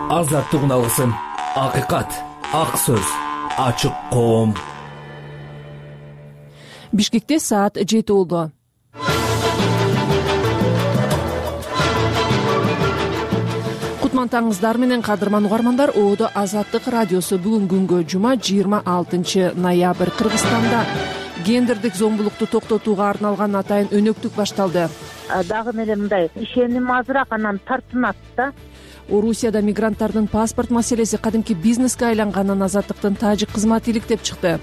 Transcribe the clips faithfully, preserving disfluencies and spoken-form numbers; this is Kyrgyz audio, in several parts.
азаттык алгысым, акыйкат, ак сөз, ачык коом. Бишкекте саат жети болду. Кутмантаңыздар менен кадырман угармандар, Оодо Азаттык радиосу бүгүн күнгө жума жыйырма алтынчы ноябрь Кыргызстанда гендердик зомбулукту токтотууга арналган атайын өнөктүк башталды. Дагы эле мындай ишеним азыраак анан тартынат да. Орусияда мигранттардын паспорт маселеси кадимки бизнеске айланганын Азаттыктын тажик кызматы иликтеп чыкты.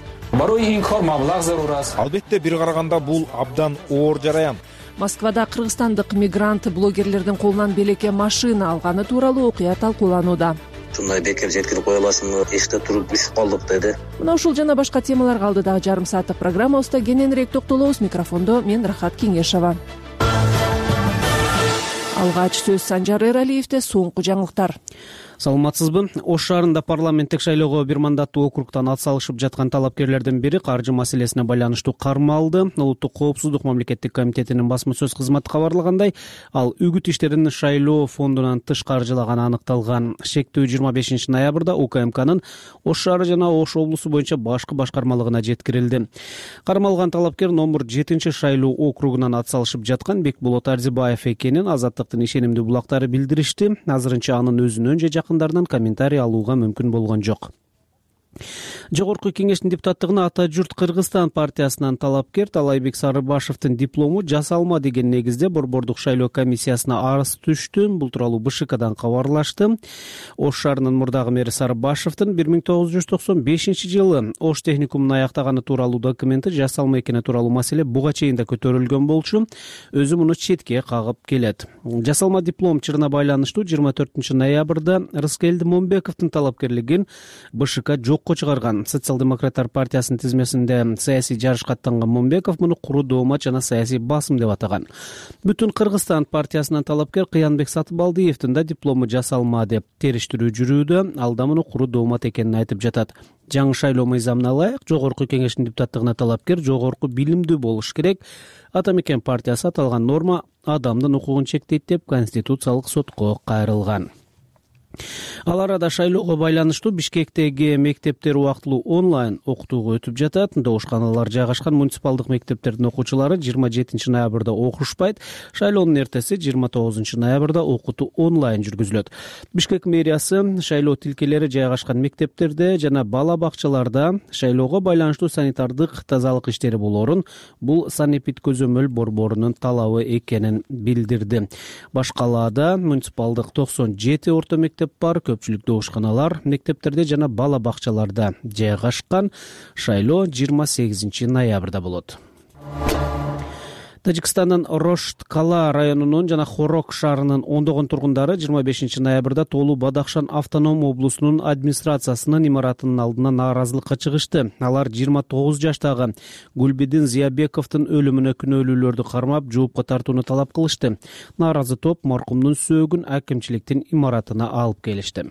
Албетте бир караганда бул абдан оор жараян. Москвада кыргызстандык мигрант блогерлердин колунан белекке машина алганы тууралуу окуя талкууланууда. Ушундай бекер жеткирип кое аласыңбы, эшикте туруп düşүп калдык деди. Мына ушул жана башка темаларга алдыдагы жарым сааттык программабызда кененирээк токтолобуз. Микрофондо мен Рахат Кеңешова. Алгач сөз Санжар Эралиевде, соңку жаңылыктар. Саламатсызбы? Ош шаарында парламенттик шайлоого бир мандаттуу округтан ат салышып жаткан талапкерлердин бири каржы маселесине байланыштуу кармалды. Улуттук коопсуздук мамлекеттик комитетинин басма сөз кызматы кабарлагандай, ал үгүт иштерин шайлоо фондунан тыш каржылаганы аныкталган. Шектүү жыйырма бешинчи ноябрда УКМКнын Ош шаары жана Ош облусу боюнча башкы башкармалыгына жеткирилди. Кармалган талапкер номер жетинчи шайлоо округунан ат салышып жаткан Бекболот Арзибаев экенин Азаттыктын ишенимдүү булактары билдиришти. Азырынча анын өзүнөн же жакындарынан комментарий алууга мүмкүн болгон жок. Жогорку кеңештин депутаттыгына Ата журт Кыргызстан партиясынан талапкер Талайбек Сарыбашевдин диплому жасалма деген негизде Борбордук шайлоо комиссиясына арыз түштү. Бул тууралуу БШКдан кабарлашты. Ош шаарынын мурдагы мэри Сарыбашевдин бир миң тогуз жүз токсон бешинчи жылы Ош техникумун аяктаганы тууралуу документи жасалма экени тууралуу маселе буга чейин да көтөрүлгөн болчу. Өзү муну четке кагып келет. Жасалма диплом чырына байланыштуу жыйырма төртүнчү ноябрда Рыскелди Момбековдун талапкерлигин БШК жокко чыгарган. Социал-демократтар партиясынын тизмесинде саясий жарышка аттанган Момбеков муну куру доомат жана саясий басым деп атаган. Бүтүн Кыргызстан партиясынын талапкер Кыянбек Сатыбалдиевдин да диплому жасалма деп териштирүү жүрүүдө. Ал да муну куру доомат экенин айтып жатат. Жаңы шайлоо мыйзамына ылайык жогорку кеңештин депутаттыгына талапкер жогорку билимдүү болуш керек. Ата мекен партиясы аталган норма адамдын укугун чектейт деп Конституциялык сотко кайрылган. Ал арада шайлоого байланыштуу Бишкектеги мектептер убактылуу онлайн окутууга өтүп жатат. Добушканалар жайгашкан муниципалдык мектептердин окуучулары жыйырма жетинчи ноябрда окушпайт. Шайлоонун эртеси жыйырма тогузунчу ноябрда окутуу онлайн жүргүзүлөт. Бишкек мэриясы шайлоо тилкелери жайгашкан мектептерде жана бала бакчаларда шайлоого байланыштуу санитардык тазалык иштери болоорун бул санэпид көзөмөл борборунун талабы экенин билдирди. Башкалаада муниципалдык токсон жети орто мектеп бар. Көпчүлүк добушканалар мектептерде жана бала бакчаларда жайгашкан. Шайлоо жыйырма сегизинчи ноябрда болот. Тажикстандын Рошт-Кала районунун жана Хорок шаарынын ондогон тургундары жыйырма бешинчи ноябрда Тоолу Бадахшан автоном облусунун администрациясынын имаратынын алдына нааразылыкка чыгышты. Алар жыйырма тогуз жаштагы Гүлбедин Зиябековдун өлүмүнө күнөөлүүлөрдү кармап, жоопко тартууну талап кылышты. Нааразы топ маркумдун сөөгүн акимчиликтин имаратына алып келишти.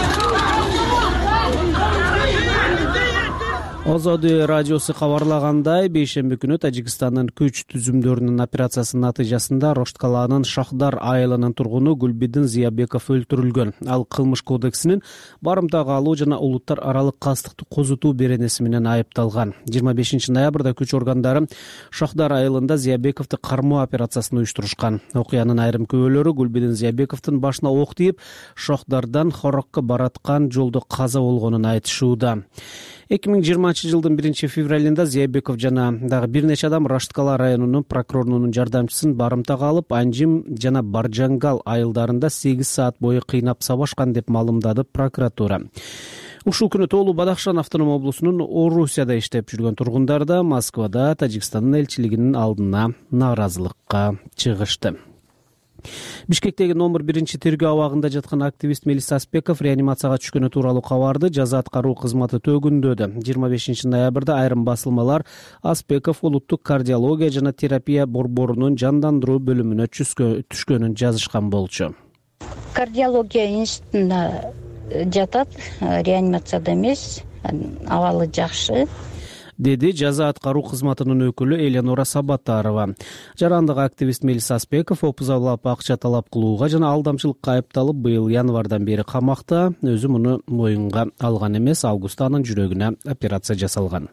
Озоду радиосу кабарлагандай, бейшемби күнү Тажикстандын күч түзүмдөрүнүн операциясынын натыйжасында Рошт-Каланын Шахдар айылынын тургуну Гүлбедин Зиябеков өлтүрүлгөн. Ал кылмыш кодексинин барымтага алуу жана улуттар аралык кастыкты козутуу беренеси менен айыпталган. жыйырма бешинчи ноябрда күч органдары Шахдар айылында Зиябековду кармоо операциясын уюштурушкан. Окуянын айрым күбөлөрү Гүлбедин Зиябековдун башына ок тийип, Шахдардан Хорокко бараткан жолдо каза болгонун айтышууда. эки миң жыйырманчы жылдын биринчи февралында Зиябеков жана дагы бир нече адам Рошт-Кала районунун прокурорунун жардамчысын барымтага алып, Анжим жана Баржангал айылдарында сегиз саат бою кыйнап сабашкан деп маалымдады прокуратура. Ушул күнү Тоолу Бадахшан автоном облусунун Орусияда иштеп жүргөн тургундар да Москвада Тажикстандын элчилигинин алдына нааразылыкка чыгышты. Бишкектеги номер биринчи тергөө абагында жаткан активист Мелис Аспеков реанимацияга түшкөнү тууралуу кабарды жаза аткаруу кызматы төгүндөдү. жыйырма бешинчи ноябрда айрым басылмалар Аспеков улуттук кардиология жана терапия борборунун жандандыруу бөлүмүнө түшкөнүн жазышкан болчу. Кардиология институтуна жатат, реанимацияда эмес, абалы жакшы. деди жаза аткаруу кызматынын өкүлү Эленора Сабатарова. Жарандык активист Мелис Аспеков опузалап акча талап кылууга жана алдамчылыкка айыпталып быйыл январдан бери камакта. Өзү муну моюнга алган эмес, августта анын жүрөгүнө операция жасалган.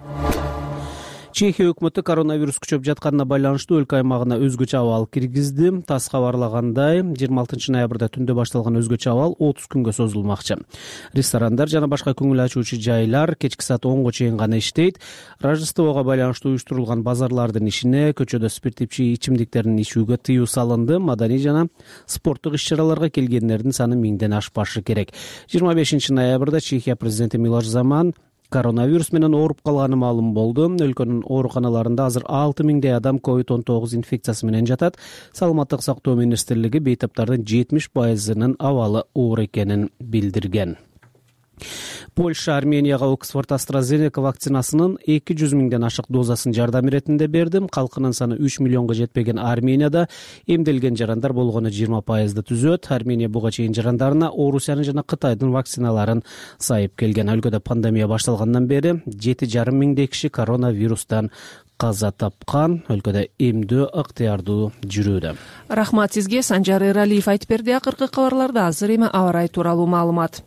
Чехия өкмөтү коронавирус күчөп жатканына байланыштуу өлкө аймагына өзгөчө абал киргизди. ТАСС кабарлагандай, жыйырма алтынчы ноябрда түндө башталган өзгөчө абал отуз күнгө созулмакчы. Ресторандар жана башка көңүл ачуучу жайлар кечки саат онго чейин гана иштейт. Рождествого байланыштуу уюштурулган базарлардын ишине, көчөдө спирттүү ичимдиктердин ичүүгө тыюу салынды. Маданий жана спорттук иш-чараларга келгендердин саны миңден ашпашы керек. жыйырма бешинчи ноябрда Чехия президенти Милош Заман коронавирус менен ооруп калганы маалым болду. Өлкөнүн ооруканаларында азыр алты миңдей адам ковид он тогуз инфекциясы менен жатат. Саламаттык сактоо министрлиги бейтаптардын жетимиш пайызынын абалы оор экенин билдирген. Польша Арменияга Оксфорд AstraZeneca вакцинасынын эки жүз миңден ашык дозасын жардам иретинде берди. Калкынын саны үч миллионго жетпеген Арменияда эмделген жарандар болгону жыйырма пайызды түзөт. Армения буга чейин жарандарына Орусиянын жана Кытайдын вакциналарын сайып келген. Өлкөдө пандемия башталгандан бери жети жарым миңдей киши коронавирустан каза тапкан. Өлкөдө эмдөө ыктыярдуу жүрүүдө. Рахмат сизге. Санжар Эралиев айтып берди. Акыркы кабарларда азыр эми аба ырайы тууралуу маалымат.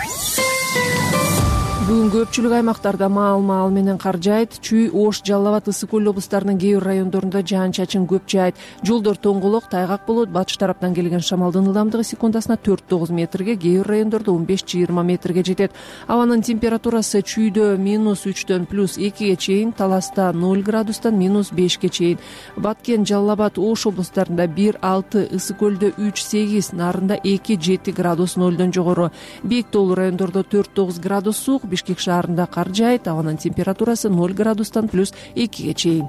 Бүгүн көпчүлүк аймактарда маал-маал менен кар жаайт. Чүй, Ош, Жалал Абад, Ысык көл облустарынын кээ бир райондорунда жаан-чачын көп жаайт. Жолдор тоңголок, тайгак болот. Батыш тараптан келген шамалдын ылдамдыгы секундасына төрт тогуз метрге, кээ бир райондордо он беш жыйырма метрге жетет. Абанын температурасы чүйдө минус үчтөн плюс экиге чейин, Таласта ноль градустан минус бешке чейин. Баткен, Жалал Абад, Ош облустарында бир алты, Ысык көлдө үч сегиз, Нарында эки жети градус нолдон жогору. Бийик тоолуу райондордо төрт тогуз градус суук. Бишкек шаарында кар жаайт. Абанын температурасы ноль градустан плюс экиге чейин.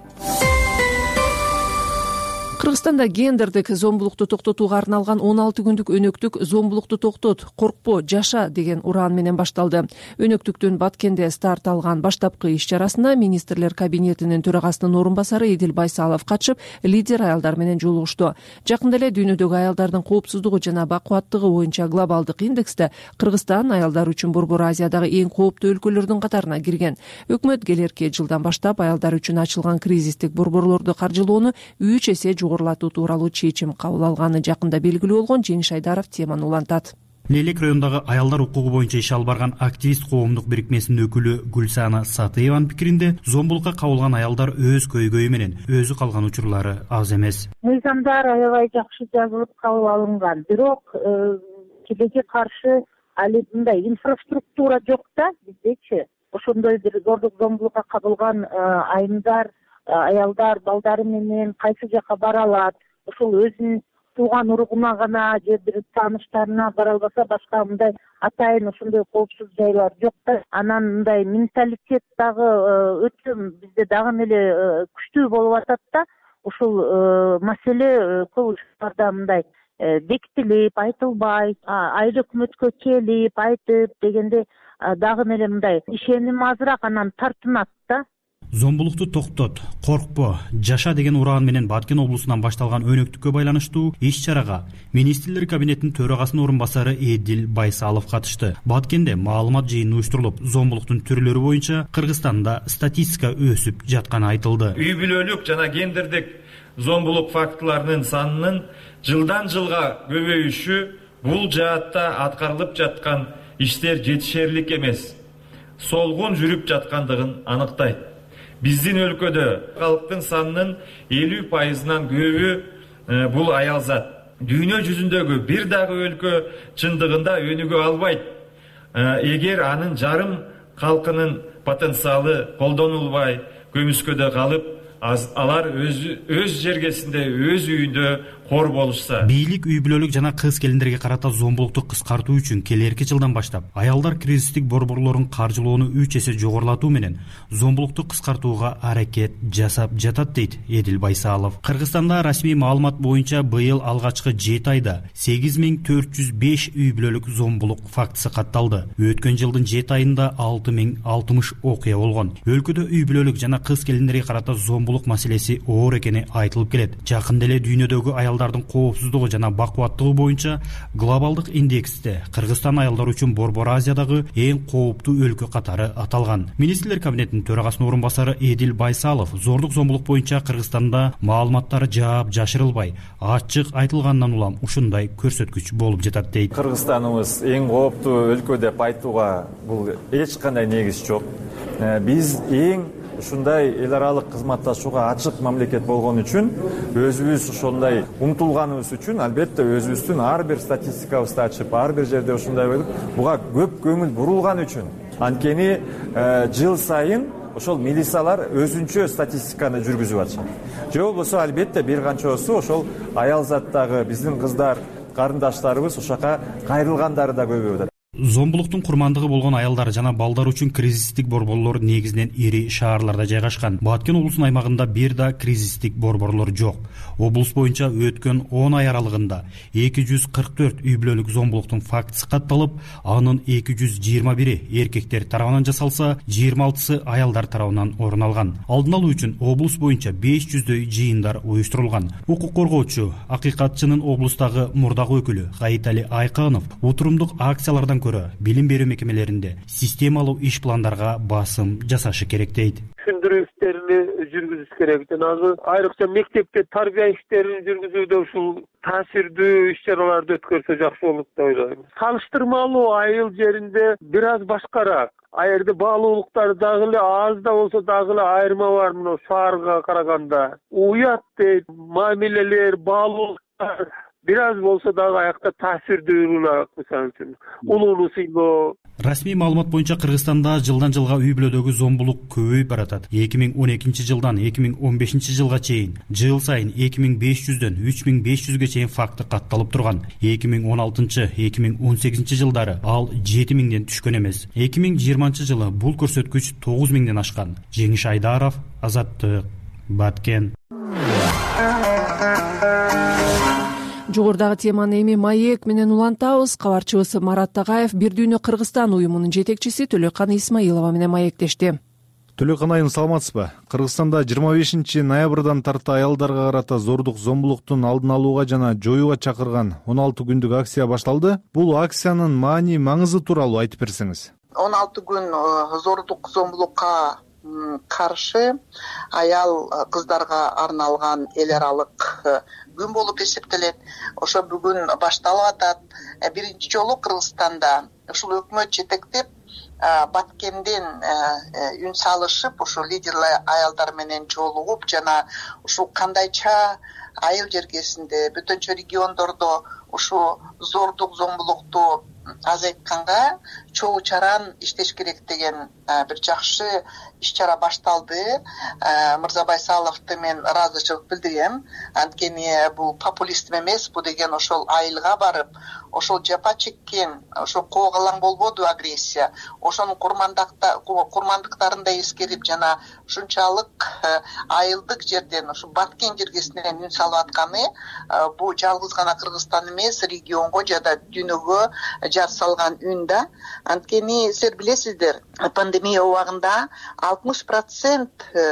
Кыргызстанда гендердик зомбулукту токтотууга арналган он алты күндүк өнөктүк "Зомбулукту токтот, коркпо, жаша" деген ураан менен башталды. Өнөктүктүн Баткенде старт алган баштапкы иш-чарасына министрлер кабинетинин төрагасынын орун басары Эдил Байсалов катышып, лидер аялдар менен жолугушту. Жакында эле дүйнөдөгү аялдардын коопсуздугу жана бакубаттыгы боюнча глобалдык индексте Кыргызстан аялдар үчүн Борбор Азиядагы эң кооптуу өлкөлөрдүн катарына кирген. Өкмөт келерки жылдан баштап аялдар үчүн ачылган кризистик борборлорду каржылоону үч эсе жогорулатуу тууралуу чечим кабыл алганы жакында белгилүү болгон. Жеңиш Айдаров теманы улантат. Лелек райондагы аялдар укугу боюнча иш алып барган активист коомдук бирикмесинин өкүлү Гүлсана Сатыеванын пикиринде, зомбулукка кабылган аялдар өз көйгөйү менен өзү калган учурлары аз эмес. Мыйзамдар аябай жакшы жазылып кабыл алынган, бирок тилекке каршы али мындай инфраструктура жок да биздечи. Ошондой бир зордук зомбулукка кабылган айымдар, аялдар балдары менен кайсы жака бара алат, ошол өзүнүн тууган уругуна гана же бир тааныштарына бара албаса, башка мындай атайын ошондой коопсуз жайлар жок да. Анан мындай менталитет дагы өтө бизде дагы эле күчтүү болуп атат да. Ушул маселе көп учурларда мындай бекитилип, айтылбай, айыл өкмөткө келип, айтып дегенде дагы эле мындай ишеним азыраак, анан тартынат да. Зомбулукту токтот, коркпо, жаша деген ураан менен Баткен облусунан башталган өнөктүккө байланыштуу иш-чарага министрлер кабинетинин төрагасынын орун басары Эдил Байсалов катышты. Баткенде маалымат жыйыны уюштурулуп, зомбулуктун түрлөрү боюнча Кыргызстанда статистика өсүп жатканы айтылды. Үй бүлөлүк жана гендердик зомбулук фактыларынын санынын жылдан жылга көбөйүшү бул жаатта аткарылып жаткан иштер жетишерлик эмес, солгун жүрүп жаткандыгын аныктайт. Биздин өлкөдө калктын санынын элүү пайызынан көбү бул аял зат. Дүйнө жүзүндөгү бир дагы өлкө чындыгында өнүгө албайт. Эгер анын жарым калкынын потенциалы колдонулбай көмүскөдө калып, алар өз өз жергесинде, өз үйүндө кор болушса. Бийлик үй бүлөлүк жана кыз келиндерге карата зомбулукту кыскартуу үчүн келерки жылдан баштап аялдар кризистик борборлорун каржылоону үч эсе жогорулатуу менен зомбулукту кыскартууга аракет жасап жатат, дейт Эдил Байсалов. Кыргызстанда расмий маалымат боюнча быйыл алгачкы жети айда сегиз миң төрт жүз беш үй бүлөлүк зомбулук фактысы катталды. Өткөн жылдын жети айында алты миң алтымыш окуя болгон. Өлкөдө үй бүлөлүк жана кыз келиндерге карата зомбулук зомбулук маселеси оор экени айтылып келет. Жакында эле дүйнөдөгү аялдардын коопсуздугу жана бакубаттыгы боюнча глобалдык индексте Кыргызстан аялдар үчүн Борбор Азиядагы эң кооптуу өлкө катары аталган. Министрлер кабинетинин төрагасынын орун басары Эдил Байсалов зордук зомбулук боюнча Кыргызстанда маалыматтар жаап жашырылбай, ачык айтылгандан улам ушундай көрсөткүч болуп жатат дейт. Кыргызстаныбыз эң кооптуу өлкө деп айтууга бул эч кандай негиз жок. Биз эң ушундай эл аралык кызматташууга ачык мамлекет болгон үчүн, өзүбүз ошондой умтулганыбыз үчүн албетте өзүбүздүн ар бир статистикабызды ачып, ар бир жерде ушундай болуп, буга көп көңүл бурулган үчүн. Анткени жыл сайын ошол милициялар өзүнчө статистиканы жүргүзүп атышат. Же болбосо албетте бир канчоосу ошол аял заттагы биздин кыздар, карындаштарыбыз ошака кайрылгандары да көбөйүп атат. Зомбулуктун курмандыгы болгон аялдар жана балдар үчүн кризистик борборлор негизинен ири шаарларда жайгашкан. Баткен облусунун аймагында бир да кризистик борборлор жок. Облус боюнча өткөн он ай аралыгында эки жүз кырк төрт үй бүлөлүк зомбулуктун фактысы катталып, анын эки жүз жыйырма бири эркектер тарабынан жасалса, жыйырма алтысы аялдар тарабынан орун алган. Алдын алуу үчүн облус боюнча беш жүздөй жыйындар уюштурулган. Укук коргоочу, акыйкатчынын облустагы мурдагы өкүлү Кайтали Айканов отурумдук акциялардан көрө билим берүү мекемелеринде системалуу иш пландарга басым жасашы керек дейт. Түшүндүрүү иштерин жүргүзүш керек. Жанагы айрыкча мектепте тарбия иштерин жүргүзүүдө ушул таасирдүү иш-чараларды өткөрсө жакшы болот деп ойлойм. Салыштырмалуу айыл жеринде бир аз башкараак. Айырды баалуулуктар дагы эле аз да болсо дагы эле айырма бар мына шаарга караганда. Уят дейт, мамилелер, баалуулуктар бир аз болсо дагы аякта таасирдүүлүү, мисалы үчүн улууну сыйлоо. Расмий маалымат боюнча Кыргызстанда жылдан жылга үй бүлөдөгү зомбулук көбөйүп баратат. эки миң он экинчи жылдан эки миң он бешинчи жылга чейин жыл сайын эки миң беш жүздөн үч миң беш жүзгө чейин факты катталып турган. эки миң он алтынчы — эки миң он сегизинчи жылдары ал жети миңден түшкөн эмес. эки миң жыйырманчы жылы бул көрсөткүч тогуз миңден ашкан. Жеңиш Айдаров, Азаттык, Баткен. Жогорудагы теманы эми маек менен улантабыз. Кабарчыбыз Марат Тагаев Бир дүйнө Кыргызстан уюмунун жетекчиси Төлөкан Исмаилова менен маектешти. Төлөкан айым, саламатсызбы? Кыргызстанда жыйырма бешинчи ноябрдан тарта аялдарга карата зордук зомбулуктун алдын алууга жана жоюуга чакырган он алты күндүк акция башталды. Бул акциянын маани, маңызы тууралуу айтып берсеңиз. он алты күн зордук зомбулукка каршы аял кыздарга арналган эл аралык күн болуп эсептелет. Ошо бүгүн башталып атат. Биринчи жолу Кыргызстанда ушул өкмөт жетектеп Баткенден үн салышып, ошо лидерлер аялдар менен жолугуп жана ушул кандайча айыл жергесинде, бүтүнчө региондордо ушу зордук зомбулукту азайтканга чогуу чаран иштеш керек деген бир жакшы иш-чара башталды. Мырза Байсаловду мен ыраазычылык билдирем. Анткени бул популизм эмес, бул деген ошол айылга барып, ошол жапа чеккен, ошол коогалаң болбоду агрессия, ошонун курмандыктарын да эскерип жана ушунчалык айылдык жерден, ушу Баткен жергесинен үн салып атканы бул жалгыз гана Кыргызстан эмес, регионго жада дүйнөгө жар салган үн да. Анткени силер билесиздер, пандемия убагында алтымыш процент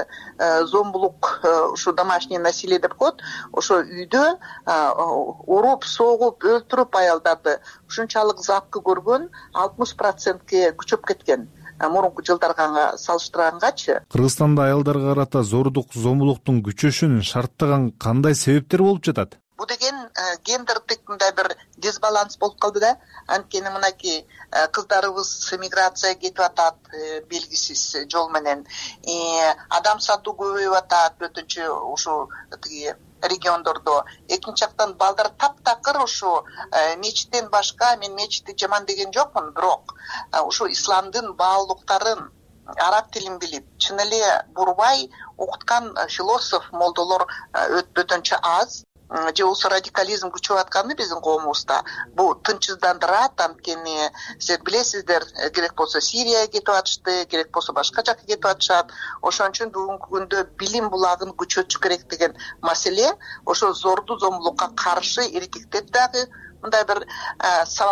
зомбулук, ушу домашний насилие деп коет, ошо үйдө уруп, согуп, өлтүрүп аялдарды ушунчалык запкы көргөн алтымыш процентке күчөп кеткен. Мурунку жылдарга салыштыргангачы. Кыргызстанда аялдарга карата зордук зомбулуктун күчөшүн шарттаган кандай себептер болуп жатат? Бул деген гендердик мындай бир дисбаланс болуп калды да. Анткени мынакей кыздарыбыз миграцияга кетип атат белгисиз жол менен. Адам сатуу көбөйүп атат бүтүнчө ушу тиги региондордо. Экинчи жактан балдар таптакыр ушу мечиттен башка, мен мечитти жаман деген жокмун, бирок ушу исламдын баалуулуктарын, араб тилин билип, чын эле бурбай окуткан философ, молдолор бүтүнчө аз. Же болсо радикализм күчөп атканы биздин коомубузда. Бул тынчсыздандырат, анткени силер билесиздер, керек болсо Сирияга кетип атышты, керек болсо башка жакка кетип атышат. Ошон үчүн бүгүнкү күндө билим булагын күчөтүш керек деген маселе. Ошо зордуу зомбулукка каршы эркектер дагы мындай бир сабак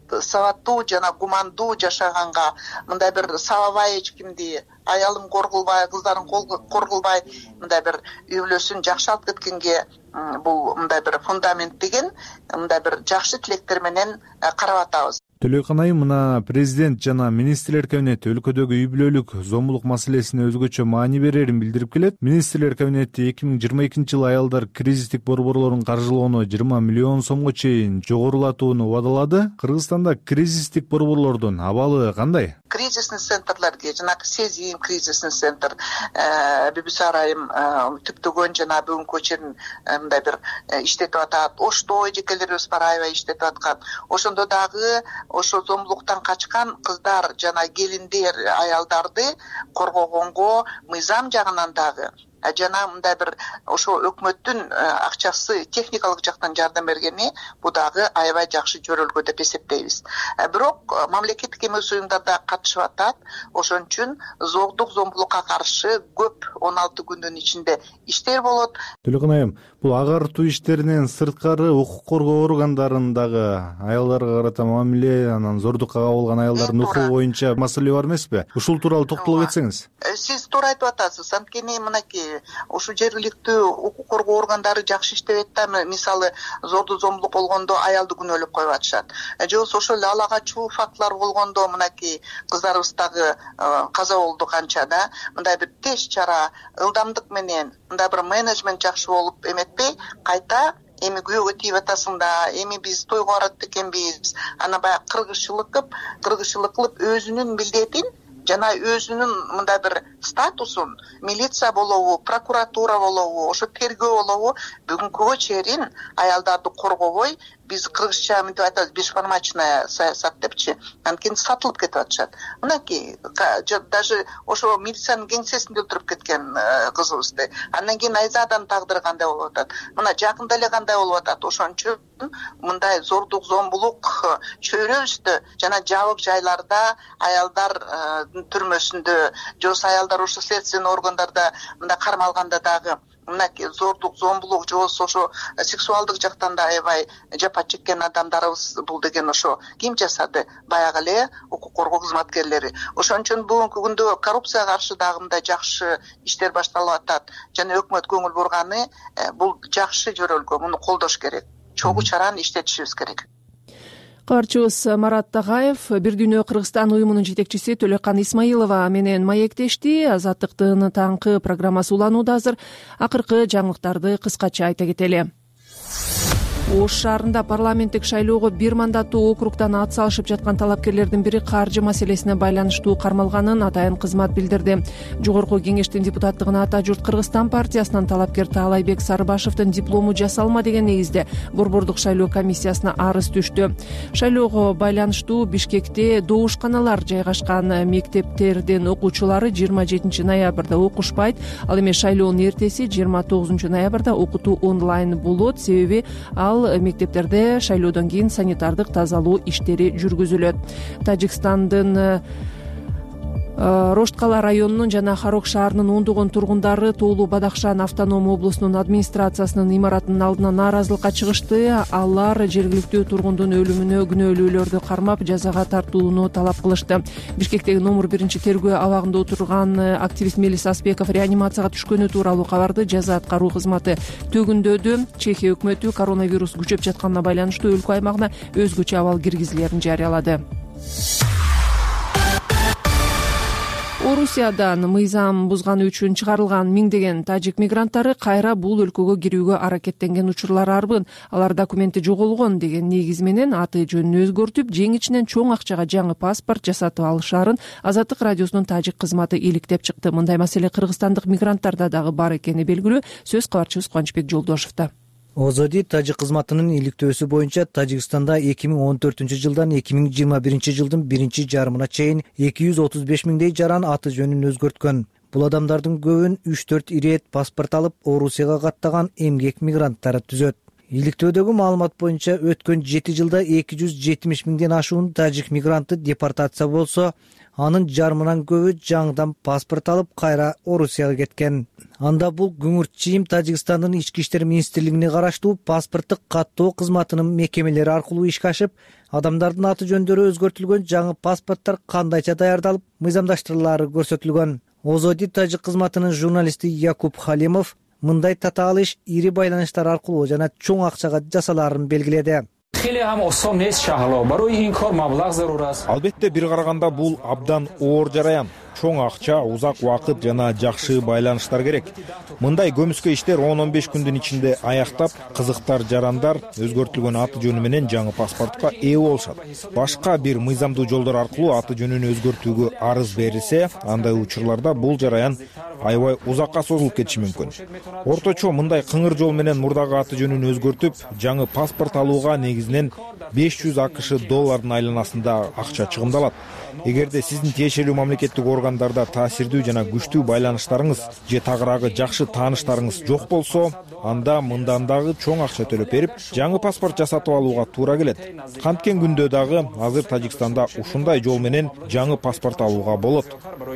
сабаттуу жана гумандуу жашаганга, мындай бир сабабай эч кимди, аялым коргулбай, кыздарым коргулбай мындай бир үй бүлөсүн жакшы алып кеткенге бул мындай бир фундамент деген мындай бир жакшы тилектер менен карап атабыз. Төлөйкан айым, мына президент жана министрлер кабинети өлкөдөгү үй бүлөлүк зомбулук маселесине өзгөчө маани берерин билдирип келет. Министрлер кабинети эки миң жыйырма экинчи жылы аялдар кризистик борборлорун каржылоону жыйырма миллион сомго чейин жогорулатууну убадалады. Кыргызстанда кризистик борборлордун абалы кандай? Кризисный центрлерге, жанагы Сезим кризисный центр, Бибисар айым түптөгөн жана бүгүнкү чейин мындай бир иштетип атат. Ошто эжекелерибиз бар, аябай иштетип аткан. Ошондо дагы ошо зомбулуктан качкан кыздар жана келиндер, аялдарды коргогонго мыйзам жагынан дагы жана мындай бир ошо өкмөттүн акчасы техникалык жактан жардам бергени бул дагы аябай жакшы жөрөлгө деп эсептейбиз. Бирок мамлекеттик эмес уюмдарда катышып атат. Ошон үчүн зордук зомбулукка каршы көп он алты күндүн ичинде иштер болот. Төлөйкан айым, бул агартуу иштеринен сырткары укук коргоо органдарындагы аялдарга карата мамиле, анан зордукка кабылган аялдардын укугу боюнча маселе бар эмеспи? Ушул тууралуу токтолуп кетсеңиз. Сиз туура айтып атасыз. Анткени мынакей ушу жергиликтүү укук коргоо органдары жакшы иштебейт да. Мисалы, зордуу зомбулук болгондо аялды күнөөлөп коюп атышат. Же болбосо ошол эле ала качуу фактылар болгондо мынакей кыздарыбыз дагы каза болду канча да. Мындай бир тез чара, ылдамдык менен, мындай бир менеджмент жакшы болуп эметпей, кайта эми күйөөгө тийип атасың да, эми биз тойго барат экенбиз, анан баягы кыргызчылык кылып, кыргызчылык кылып өзүнүн милдетин жана өзүнүн мындай бир статусун милиция болобу, прокуратура болобу, ошо тергөө болобу бүгүнкүгө чейин аялдарды коргобой, биз кыргызча мынтип айтабыз, бешформачная саясат депчи, анткени сатылып кетип атышат. Мынакей даже ошо милициянын кеңсесинде өлтүрүп кеткен кызыбызды. Андан кийин Айзаданын тагдыры кандай болуп атат? Мына жакында эле кандай болуп атат? Ошон үчүн мындай зордук зомбулук чөйрө үстү жана жабык жайларда, аялдар түрмөсүндө, же болбосо аялдар ошо следственный органдарда мындай кармалганда дагы мынакей зордук зомбулук же болбосо ошо сексуалдык жактан да аябай жапа чеккен адамдарыбыз бул деген ошо ким жасады? Баягы эле укук коргоо кызматкерлери. Ошон үчүн бүгүнкү күндө коррупцияга каршы дагы мындай жакшы иштер башталып атат. Жана өкмөт көңүл бурганы бул жакшы жөрөлгө, муну колдош керек. Чогуу чараны иштетишибиз керек. Кабарчыбыз Марат Тагаев Бир дүйнө Кыргызстан уюмунун жетекчиси Төлөйкан Исмаилова менен маектешти. Азаттыктын таңкы программасы уланууда азыр. Акыркы жаңылыктарды кыскача айта кетели. Ош шаарында парламенттик шайлоого бир мандаттуу округдан ат салышып жаткан талапкерлердин бири каржы маселесине байланыштуу кармалганын атайын кызмат билдирди. Жогорку кеңештин депутаттыгына Ата журт Кыргызстан партиясынан талапкер Таалайбек Сарыбашевдин диплому жасалма деген негизде борбордук шайлоо комиссиясына арыз түштү. Шайлоого байланыштуу Бишкекте добушканалар жайгашкан мектептердин окуучулары жыйырма жетинчи ноябрда окушпайт. Ал эми шайлоонун эртеси жыйырма тогузунчу ноябрда окутуу онлайн болот. Себеби ал мектептерде шайлоодон кийин санитардык тазалоо иштери жүргүзүлөт. Тажикстандын Рошткала районунун жана Харок шаарынын ондогон тургундары Тоолуу Бадахшан автоном облусунун администрациясынын имаратынын алдына нааразылыкка чыгышты. Алар жергиликтүү тургундун өлүмүнө күнөөлүүлөрдү кармап жазага тартууну талап кылышты. Бишкектеги номер биринчи тергөө абагында отурган активист Мелис Аспеков реанимацияга түшкөнү тууралуу кабарды жаза аткаруу кызматы төгүндөдү. Чехия өкмөтү коронавирус күчөп жатканына байланыштуу өлкө аймагына өзгөчө абал киргизилерин жарыялады. Орусиядан мыйзам бузганы үчүн чыгарылган миңдеген тажик мигранттары кайра бул өлкөгө кирүүгө аракеттенген учурлар арбын. Алар документи жоголгон деген негиз менен аты жөнүн өзгөртүп, жең ичинен чоң акчага жаңы паспорт жасатып алышаарын Азаттык радиосунун тажик кызматы иликтеп чыкты. Мындай маселе кыргызстандык мигранттарда дагы бар экени белгилүү. Сөз кабарчыбыз Кубанычбек Жолдошовдо. Озоди тажик кызматынын иликтөөсү боюнча Тажикстанда эки миң он төртүнчү жылдан эки миң жыйырма биринчи жылдын биринчи жарымына чейин эки жүз отуз беш миңдей жаран аты жөнүн өзгөрткөн. Бул адамдардын көбүн үч төрт ирет паспорт алып Орусияга каттаган эмгек мигранттары түзөт. Иликтөөдөгү маалымат боюнча өткөн жети жылда эки жүз жетимиш миңден ашуун тажик мигранты депортация болсо, анын жарымынан көбү жаңыдан паспорт алып кайра Орусияга кеткен. Анда бул күңүрт чийим Тажикстандын ички иштер министрлигине караштуу паспорттук каттоо кызматынын мекемелери аркылуу ишке ашып, адамдардын аты жөндөрү өзгөртүлгөн жаңы паспорттор кандайча даярдалып, мыйзамдаштырылары көрсөтүлгөн. Озоди тажик кызматынын журналисти Якуб Халимов мындай татаал иш ири байланыштар аркылуу жана чоң акчага жасалаарын белгиледи. Албетте бир караганда бул абдан оор жараян. Чоң акча, узак убакыт жана жакшы байланыштар керек. Мындай көмүскө иштер он он беш күндүн ичинде аяктап, кызыктар жарандар өзгөртүлгөн аты жөнү менен жаңы паспортко ээ болушат. Башка бир мыйзамдуу жолдор аркылуу аты жөнүн өзгөртүүгө арыз берилсе, андай учурларда бул жараян аябай узакка созулуп кетиши мүмкүн. Орточо мындай кыңыр жол менен мурдагы аты жөнүн өзгөртүп, жаңы паспорт алууга негизинен беш жүз акш доллардын айланасында акча чыгымдалат. Эгерде сиздин тиешелүү мамлекеттик органдарда таасирдүү жана күчтүү байланыштарыңыз же тагыраагы жакшы тааныштарыңыз жок болсо, анда мындан дагы чоң акча төлөп берип, жаңы паспорт жасатып алууга туура келет. Канткен күндө дагы азыр Тажикстанда ушундай жол менен жаңы паспорт алууга болот.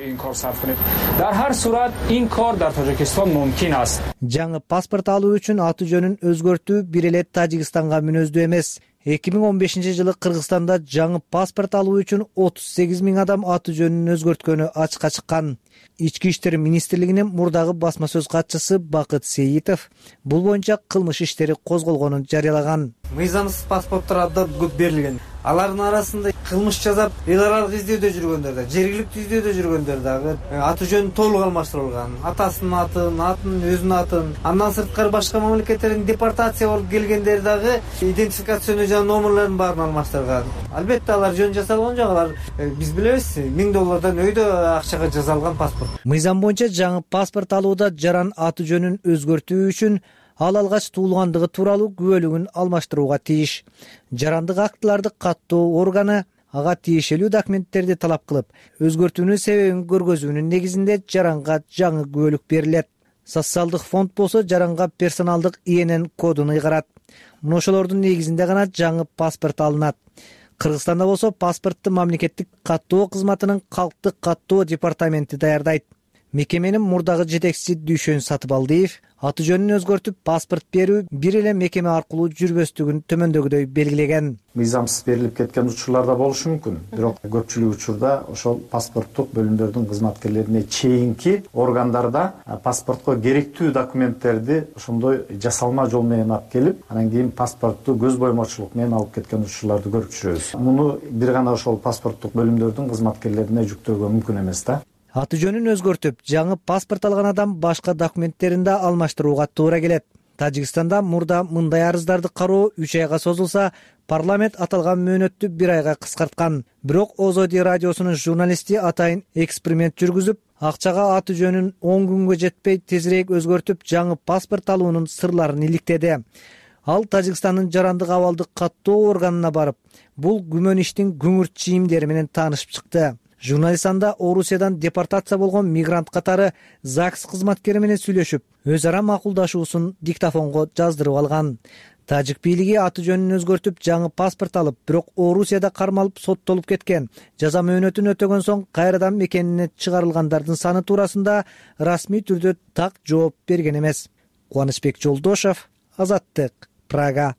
Жаңы паспорт алуу үчүн аты жөнүн өзгөртүү бир эле Тажикстанга мүнөздүү эмес. эки миң он бешинчи жылы Кыргызстанда жаңы паспорт алуу үчүн отуз сегиз миң адам аты жөнүн өзгөрткөнү ачыкка чыккан. Ички иштер министрлигинин мурдагы басма сөз катчысы Бакыт Сейитов бул боюнча кылмыш иштери козголгонун жарыялаган. Мыйзамсыз паспорттор абдан көп берилген. Алардын арасында кылмыш жасап, эл аралык издөөдө жүргөндөр да, жергиликтүү издөөдө жүргөндөр дагы аты жөнү толук алмаштырылган. Атасынын атын, атын, өзүнүн атын. Андан сырткары башка мамлекеттерден депортация болуп келгендер дагы идентификацион жана номерлерин баарын алмаштырган. Албетте алар жөн жасалган жок, алар биз билебиз, миң доллардан өйдө акчага жасалган паспорт. Мыйзам боюнча жаңы паспорт алууда жаран аты жөнүн өзгөртүү үчүн ал алгач туулгандыгы тууралуу күбөлүгүн алмаштырууга тийиш. Жарандык актыларды каттоо органы ага тиешелүү документтерди талап кылып, өзгөртүүнүн себебин көргөзүүнүн негизинде жаранга жаңы күбөлүк берилет. Социалдык фонд болсо жаранга персоналдык ай эн эн кодун ыйгарат. Мына ошолордун негизинде гана жаңы паспорт алынат. Кыргызстанда болсо паспортту мамлекеттик каттоо кызматынын калктык каттоо департаменти даярдайт. Мекеменин мурдагы жетекчиси Дүйшөн Сатыбалдиев аты жөнүн өзгөртүп паспорт берүү бир эле мекеме аркылуу жүрбөстүгүн төмөндөгүдөй белгилеген. Мыйзамсыз берилип кеткен учурлар да болушу мүмкүн. Бирок көпчүлүк учурда ошол паспорттук бөлүмдөрдүн кызматкерлерине чейинки органдарда паспортко керектүү документтерди ошондой жасалма жол менен алып келип, анан кийин паспортту көз боймочулук менен алып кеткен учурларды көрүп жүрөбүз. Муну бир гана ошол паспорттук бөлүмдөрдүн кызматкерлерине жүктөөгө мүмкүн эмес да. Аты жөнүн өзгөртүп, жаңы паспорт алган адам башка документтерин да алмаштырууга туура келет. Тажикстанда мурда мындай арыздарды кароо үч айга созулса, парламент аталган мөөнөттү бир айга кыскарткан. Бирок Озоди радиосунун журналисти атайын эксперимент жүргүзүп, акчага аты жөнүн он күнгө жетпей тезирээк өзгөртүп, жаңы паспорт алуунун сырларын иликтеди. Ал Тажикстандын жарандык абалдык каттоо органына барып, бул күмөн иштин күңүрт чийимдери менен таанышып чыкты. Журналист анда Орусиядан депортация болгон мигрант катары ЗАГС кызматкери менен сүйлөшүп, өз ара макулдашуусун диктофонго жаздырып алган. Тажик бийлиги аты жөнүн өзгөртүп, жаңы паспорт алып, бирок Орусияда кармалып соттолуп кеткен, жаза мөөнөтүн өтөгөн соң кайрадан мекенине чыгарылгандардын саны туурасында расмий түрдө так жооп берген эмес. Кубанычбек Жолдошов, Азаттык, Прага.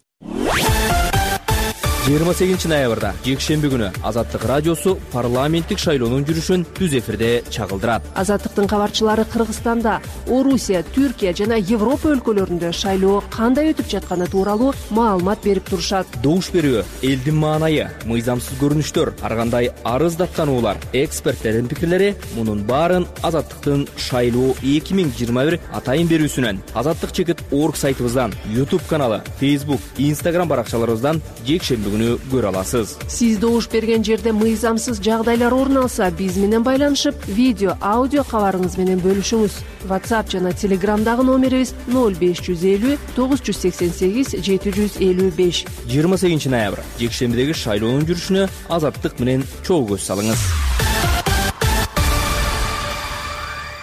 жыйырма сегизинчи ноябрда жекшемби күнү Азаттык радиосу парламенттик шайлоонун жүрүшүн түз эфирде чагылдырат. Азаттыктын кабарчылары Кыргызстанда, Орусия, Түркия жана Европа өлкөлөрүндө шайлоо кандай өтүп жатканы тууралуу маалымат берип турушат. Добуш берүү, элдин маанайы, мыйзамсыз көрүнүштөр, ар кандай арыз даттануулар, эксперттердин пикирлери мунун баарын Азаттыктын шайлоо эки миң жыйырма бир атайын берүүсүнөн, Азаттык чекит орг сайтыбыздан, YouTube каналы, Facebook, Instagram баракчаларыбыздан жекшемби күнү көрө аласыз. Сиз добуш берген жерде мыйзамсыз жагдайлар орун алса, биз менен байланышып, видео, аудио кабарыңыз менен бөлүшүңүз. WhatsApp жана Telegramдагы номерибиз ноль беш жүз элүү тогуз жүз сексен сегиз жети жүз элүү беш. жыйырма сегизинчи ноябрь жекшембидеги шайлоонун жүрүшүнө Азаттык менен чогуу көз салыңыз.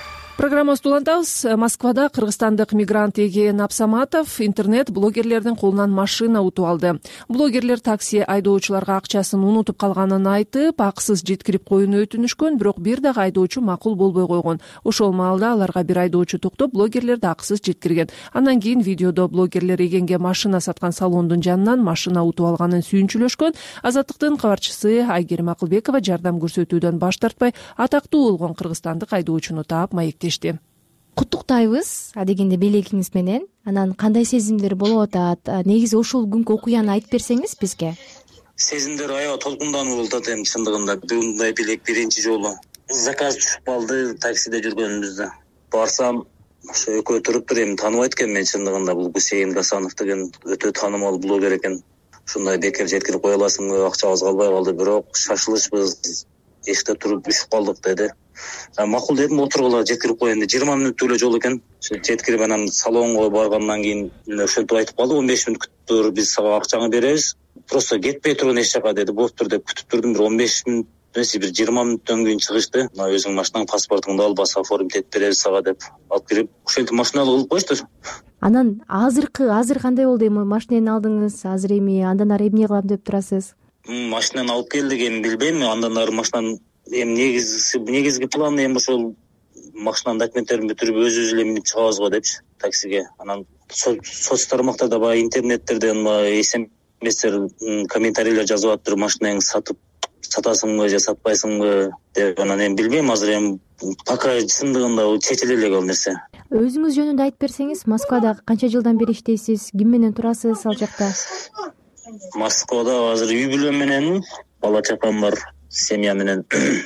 программабызды улантабыз. Москвада кыргызстандык мигрант Еген Апсаматов интернет блогерлердин колунан машина утуп алды. Блогерлер такси айдоочуларга акчасын унутуп калганын айтып, акысыз жеткирип коюуну өтүнүшкөн, бирок бир дагы айдоочу макул болбой койгон. Ошол маалда аларга бир айдоочу токтоп, блогерлерди акысыз жеткирген. Андан кийин видеодо блогерлер Эгенге машина саткан салондун жанынан машина утуп алганын сүйүнчүлөшкөн. Азаттыктын кабарчысы Айгерим Акылбекова жардам көрсөтүүдөн баш тартпай, атактуу болгон кыргызстандык айдоочуну таап маектешти. Куттуктайбыз адегенде белегиңиз менен. Анан кандай сезимдер болуп атат? Негизи ошол күнкү окуяны айтып берсеңиз бизге. Сезимдер аябай толкундануу болуп атат эми чындыгында. Мындай белек биринчи жолу. Заказ түшүп калды таксиде жүргөнүбүздө. Барсам, ошо экөө туруптур, эми тааныбайт экен мен чындыгында. Бул Гусейин Гасанов деген өтө таанымал блогер экен. Ушундай бекер жеткирип кое аласыңбы, акчабыз калбай калды, бирок шашылышпыз, эшикте туруп түшүп калдык деди. Макул дедим, отургула жеткирип коеюн деп. жыйырма мүнөттүк эле жол экен. Жеткирип анан салонго баргандан кийин ошентип айтып калды, он беш мүнөт күтүп тур, биз сага акчаңы беребиз. Просто кетпей тургун эч жака деди. Болуптур деп күтүп турдум. Бир он беш мүнөт, бир жыйырма мүнөттөн кийин чыгышты. Мына өзүң машинаң, паспортуңду ал, баса оформить этип беребиз сага деп алып кирип, ошентип машиналык кылып коюшту. Анан азыркы азыр кандай болду? Эми машинени алдыңыз, азыр эми андан ары эмне кылам деп турасыз? Машинаны алып келдик, эми билбейм, андан ары машинанын эми негизги негизги план эми ошол машинанын документтерин бүтүрүп өзүбүз эле минип чыгабыз го депчи таксиге. Анан соц тармактарда баягы интернеттерден эс эм эстер, комментарийлер жазып атыптыр, машинаңды сатып сатасыңбы же сатпайсыңбы деп. Анан эми билбейм, азыр эми пока чындыгында чечиле элек ал нерсе. Өзүңүз жөнүндө айтып берсеңиз, Москвада канча жылдан бери иштейсиз? Ким менен турасыз ал жакта? Москвада азыр үй бүлө менен, бала чакам бар, семья менен.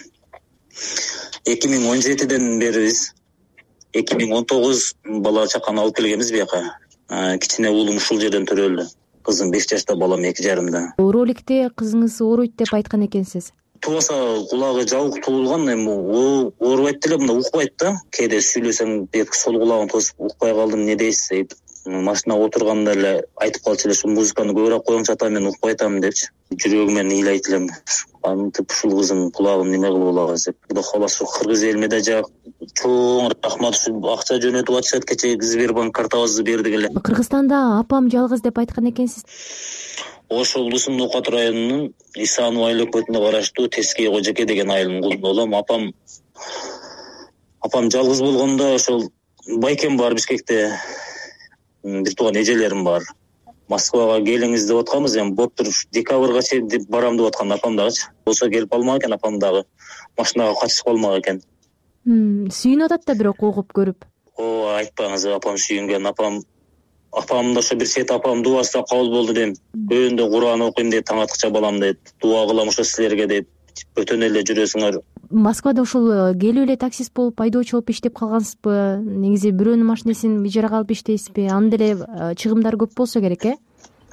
эки миң он жетиден берибиз. эки миң он тогуз бала чаканы алып келгенбиз бияка. Кичине уулум ушул жерден төрөлдү. Кызым беш жашта, балам эки жарымда. Роликте кызыңыз ооруйт деп айткан экенсиз. Тубаса кулагы жабык туулган, эми оорубайт деле, мында укпайт да. Кээде сүйлөсөң, бетки сол кулагын тосуп укпай калдым, не дейсиз дейт. Машинага отурганда эле айтып калчу эле, ушу музыканы көбүрөөк коюңчу ата, мен укпай атам депчи. Жүрөгүмөн ыйлайт элем. Антип ушул кызым кулагым неме кылып алабыз деп. Кудай кааласа кыргыз элине да жак чоң рахмат, ушу акча жөнөтүп атышат. Кечээ Сбербанк картабызды бердик эле. Кыргызстанда апам жалгыз деп айткан экенсиз. Ош облусунун Нокат районунун Исанов айыл өкмөтүнө караштуу Тескей Кожеке деген айылдын кулу болом. Апам апам жалгыз болгондо ошол байкем бар Бишкекте. Бир тууган эжелерим бар. Москвага келиңиз деп атканбыз, эми болуптур, декабрга чейин деп барам деп аткан апам дагычы. Болсо келип алмак экен, апам дагы машинага катышып калмак экен. Сүйүнүп атат да бирок угуп көрүп. О, айтпаңыз, апам сүйүнгөн. Апам апам да ошо бир сет апам дубасы да кабыл болду дейм. Көбүндө Кур'ан окуйм дейт, таң аткыча балам дейт. Дуа кылам ошо силерге дейт. Өтөн эле жүрөсүңөр. Москвада ушул келип эле таксист болуп, айдоочу болуп иштеп калгансызбы? Негизи бирөөнүн машинесин ижарага алып иштейсизби? Анда деле чыгымдар көп болсо керек, э?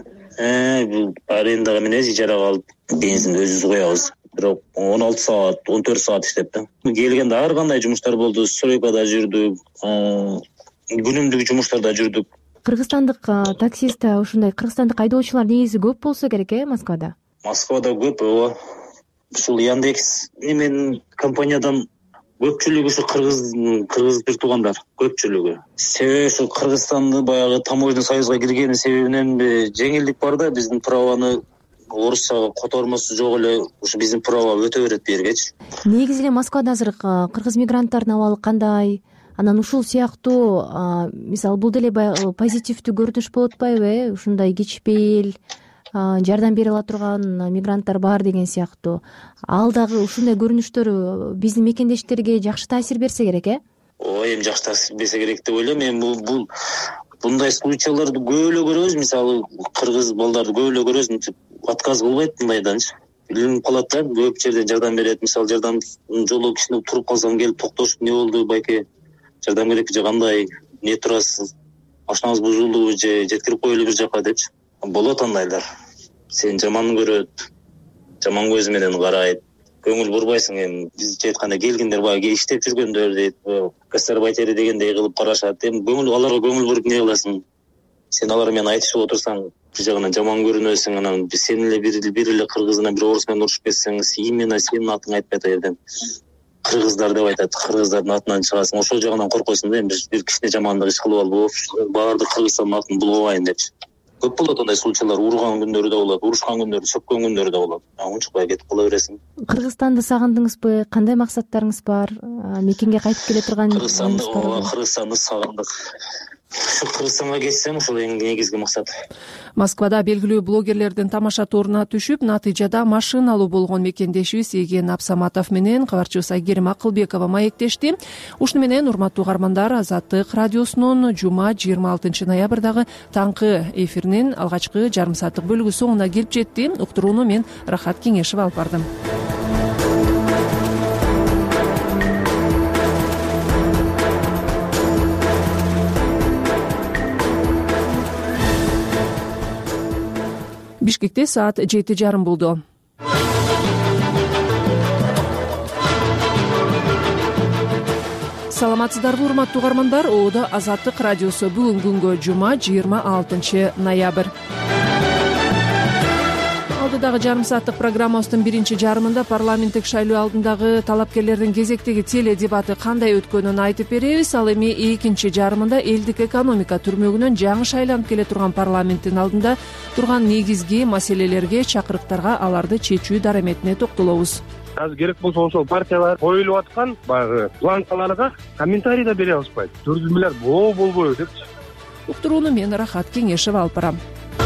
Э, бул арендага менен ижарага алып, бензинди өзүбүз коебуз. Бирок он алты саат, он төрт саат иштептим. Келгенде ар кандай жумуштар болду. Стройкада жүрдүк, күнүмдүк жумуштарда жүрдүк. Кыргызстандык таксист, ушундай кыргызстандык айдоочулар негизи көп болсо керек, э, Москвада? Москвада көп, ооба. Ушул Яндекс немен компаниядан көпчүлүгү ушу кыргыз кыргыз бир туугандар, көпчүлүгү. Себеби ушу Кыргызстанды баягы таможня союзга киргенин себебиненби жеңилдик бар да, биздин праваны орусчага котормосу жок эле, ушу биздин права өтө берет бергечи. Негизи эле Москвада азыр кыргыз мигранттардын абалы кандай? Анан ушул сыяктуу, мисалы бул деле баягы позитивдүү көрүнүш болуп атпайбы, э? Ушундай кичпейил жардам бере ала турган мигранттар бар деген сыяктуу. Ал дагы ушундай көрүнүштөр биздин мекендештерге жакшы таасир берсе керек, э? Ой, эми жакшы таасир берсе керек деп ойлойм. Эми бул бул мындай случайларды көп эле көрөбүз. Мисалы кыргыз балдарды көп эле көрөбүз, мынтип отказ кылбайт мындайданчы. Билинип калат да, көп жерден жардам берет. Мисалы жардам жолу кичине туруп калсаң келип токтошуп, эмне болду байке? Жардам керекпи же кандай? Эмне турасыз? Машинаңыз бузулдубу же жеткирип коелу бир жака депчи. Болот андайлар. Сен жаман көрөт, жаман көзү менен карайт. Көңүл бурбайсың. Эми бизче айтканда келгендер баягы иштеп жүргөндөр дейт, гастарбайтери дегендей кылып карашат. Эми көңүл аларга көңүл буруп эмне кыласың? Сен алар менен айтышып отурсаң, бир жагынан жаман көрүнөсүң. Анан сен эле бир бир эле кыргыз менен бир орус менен урушуп кетсең, именно сенин атың айтпайт жерден. кыргыздар деп айтат, кыргыздардын атынан чыгасың, ошол жагынан коркойсуң да, эми биз бир кичине жамандык иш кылып алып баардык Кыргызстандын атын булгабайын депчи. Көп болот андай случайлар, урган күндөрү да болот, урушкан күндөрү, сөккөн күндөрү да болот. Унчукпай кетип кала бересиң. Кыргызстанды сагындыңызбы? Кандай максаттарыңыз бар? Мекенге кайтып келе турган Кыргызстанды, Кыргызстанды сагындык. Кыргызстанга кетсем ошол эң негизги максат. Москвада белгилүү блогерлердин тамаша турuna түшүп, натыйжада машина алуу болгон мекендешибиз Еген Абсаматов менен кабарчыбыз Айгерим Акылбекова маектешти. Ушуну менен, урматтуу угармандар, Азаттык радиосунун жума жыйырма алтынчы ноябрдагы таңкы эфиринин алгачкы жарым сааттык бөлүгү соңуна келип жетти. Уктурууну мен Рахат Кеңешева алып бардым. Бишкекте саат жети жарым болду. Саламатсыздарбы, урматтуу угармандар? Оодо Азаттык радиосу. Бүгүн күнгө жума жыйырма алтынчы ноябрь. Алдыдагы жарым сааттык программабыздын биринчи жарымында парламенттик шайлоо алдындагы талапкерлердин кезектеги теле дебаты кандай өткөнүн айтып беребиз. Ал эми экинчи жарымында элдик экономика түрмөгүнөн жаңы шайланып келе турган парламенттин алдында турган негизги маселелерге, чакырыктарга, аларды чечүү дараметине токтолобуз. Азыр керек болсо ошол партиялар коюлуп аткан баягы планкаларга комментарий да бере алышпайт. Түзүлмөлөр боо болбойбу депчи. Уктурууну мен Рахат Кеңешева алып барам.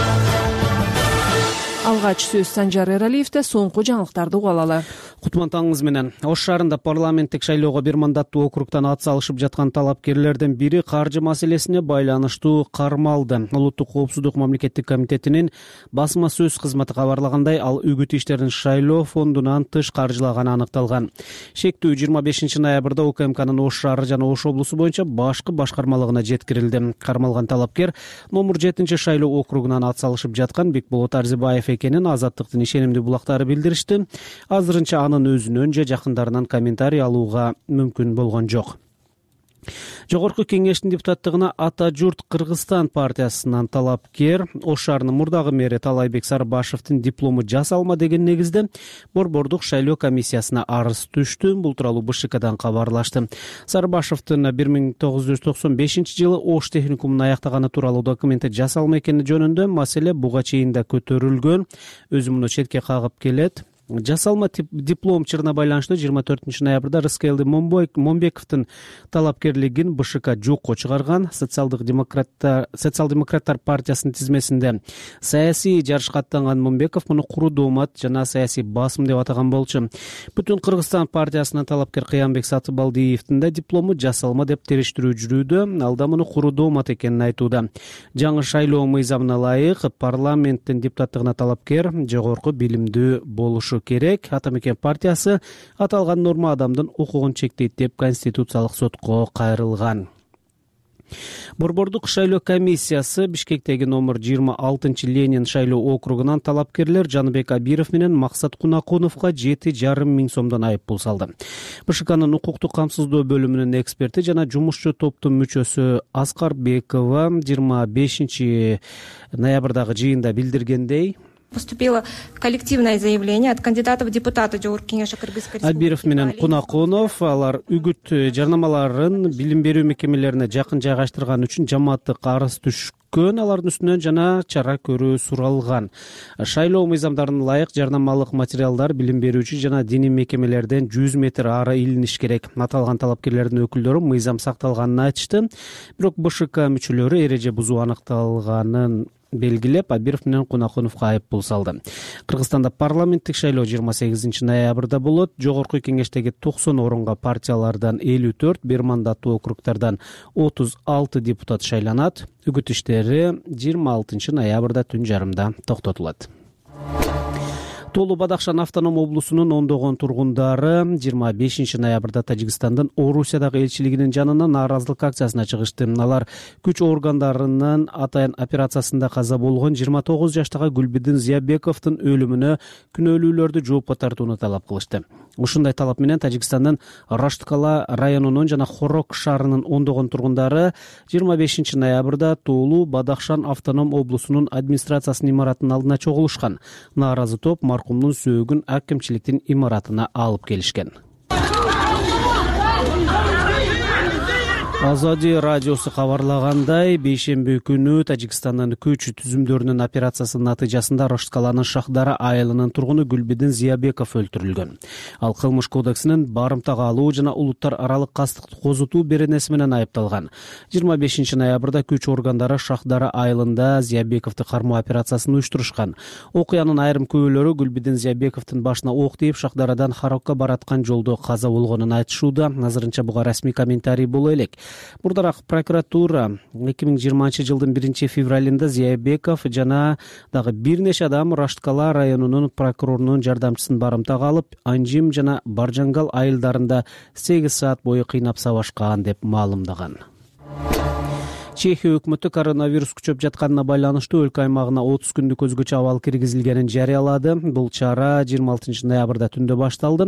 Алгач сөз Санжар Эралиевде, соңку жаңылыктарды угуп алалы. Кутман таңыңыз менен. Ош шаарында парламенттик шайлоого бир мандаттуу округтан ат салышып жаткан талапкерлердин бири каржы маселесине байланыштуу кармалды. Улуттук коопсуздук мамлекеттик комитетинин басма сөз кызматы кабарлагандай, ал үгүт иштерин шайлоо фондунан тыш каржылаганы аныкталган. Шектүү жыйырма бешинчи ноябрда УКМКнын Ош шаары жана Ош облусу боюнча башкы башкармалыгына жеткирилди. Кармалган талапкер номер жетинчи шайлоо округунан ат салышып жаткан Бекболот Арзыбаев экенин Азаттыктын ишенимдүү булактары билдиришти. Азырынча анын өзүнөн же жакындарынан комментарий алууга мүмкүн болгон жок. Жогорку кеңештин депутаттыгына Ата журт Кыргызстан партиясынан талапкер Ош шаарынын мурдагы мэри Талайбек Сарыбашевдин диплому жасалма деген негизде борбордук шайлоо комиссиясына арыз түштү. Бул тууралуу БШКдан кабарлашты. Сарыбашевдин бир миң тогуз жүз токсон бешинчи жылы Ош техникумун аяктаганы тууралуу документи жасалма экени жөнүндө маселе буга чейин да көтөрүлгөн. Өзү муну четке кагып келет. Жасалма диплом чырына байланыштуу жыйырма төртүнчү ноябрда Рыскелди Момбековдун талапкерлигин БШК жокко чыгарган. Социалдык демократтар социал-демократтар партиясынын тизмесинде саясий жарышка аттанган Момбеков муну куру доомат жана саясий басым деп атаган болчу. Бүтүн Кыргызстан партиясынын талапкер Кыянбек Сатыбалдиевдин да диплому жасалма деп териштирүү жүрүүдө. Ал да муну куру доомат экенин айтууда. Жаңы шайлоо мыйзамына ылайык парламенттин депутаттыгына талапкер жогорку билимдүү болушу керек. Атамекен партиясы аталган норма адамдын укугун чектейт деп Конституциялык сотко кайрылган. Борбордук шайлоо комиссиясы Бишкектеги номер жыйырма алтынчы Ленин шайлоо округунан талапкерлер Жаныбек Абиров менен Максат Кунакуновго жети жарым миң сомдон айып пул салды. БШКнын укуктук камсыздоо бөлүмүнүн эксперти жана жумушчу топтун мүчөсү Аскар Бекова жыйырма бешинчи ноябрдагы жыйында билдиргендей, поступило коллективное заявление от кандидатов в депутаты Жогорку кеңеши Кыргызской Республики. Абиров менен Кунакунов алар үгүт жарнамаларын билим берүү мекемелерине жакын жайгаштырган үчүн жамааттык арыз түшкөн. Алардын үстүнөн жана чара көрүү суралган. Шайлоо мыйзамдарына ылайык жарнамалык материалдар билим берүүчү жана диний мекемелерден жүз метр ары илиниш керек. Аталган талапкерлердин өкүлдөрү мыйзам сакталганын айтышты. Бирок БШК мүчөлөрү эреже бузуу аныкталганын белгилеп, Абиров менен Кунакуновго айып пул салды. Кыргызстанда парламенттик шайлоо жыйырма сегизинчи ноябрда болот. Жогорку кеңештеги токсон орунга партиялардан элүү төрт, бир мандаттуу округтардан отуз алты депутат шайланат. Үгүт иштери жыйырма алтынчы ноябрда түн жарымда токтотулат. Толу Бадахшан автоном облусунун ондогон тургундары жыйырма бешинчи ноябрда Тажикстандын Орусиядагы элчилигинин жанына нааразылык акциясына чыгышты. Алар күч органдарынын атайын операциясында каза болгон жыйырма тогуз жаштагы Гүлбидин Зиябековдун өлүмүнө күнөөлүүлөрдү жоопко тартууну талап кылышты. Ушундай талап менен Тажикстандын Раштыкала районунун жана Хорок шаарынын ондогон тургундары жыйырма бешинчи ноябрда Толу Бадахшан автоном облусунун администрациясынын имаратынын алдына чогулушкан. Нааразы топ маркумдун сөөгүн акимчиликтин имаратына алып келишкен. Азади радиосу кабарлагандай, бейшемби күнү Тажикстандын күч түзүмдөрүнүн операциясынын натыйжасында Рошткаланын Шахдара айылынын тургуну Гүлбидин Зиябеков өлтүрүлгөн. Ал кылмыш кодексинин барымтага алуу жана улуттар аралык кастыкты козутуу беренеси менен айыпталган. жыйырма бешинчи ноябрда күч органдары Шахдара айылында Зиябековду кармоо операциясын уюштурушкан. Окуянын айрым күбөлөрү Гүлбидин Зиябековдун башына ок тийип Шахдарадан Харокко бараткан жолдо каза болгонун айтышууда. Азырынча буга расмий комментарий боло элек. Мурдараак прокуратура эки миң жыйырманчы жылдын биринчи февралында Зиябеков жана дагы бир нече адам Рошткала районунун прокурорунун жардамчысын барымтага алып, Анжим жана Баржангал айылдарында сегиз саат бою кыйнап сабашкан деп маалымдаган. Чехия өкмөтү коронавирус күчөп жатканына байланыштуу өлкө аймагына отуз күндүк өзгөчө абал киргизилгенин жарыялады. Бул чара жыйырма алтынчы ноябрда түндө башталды.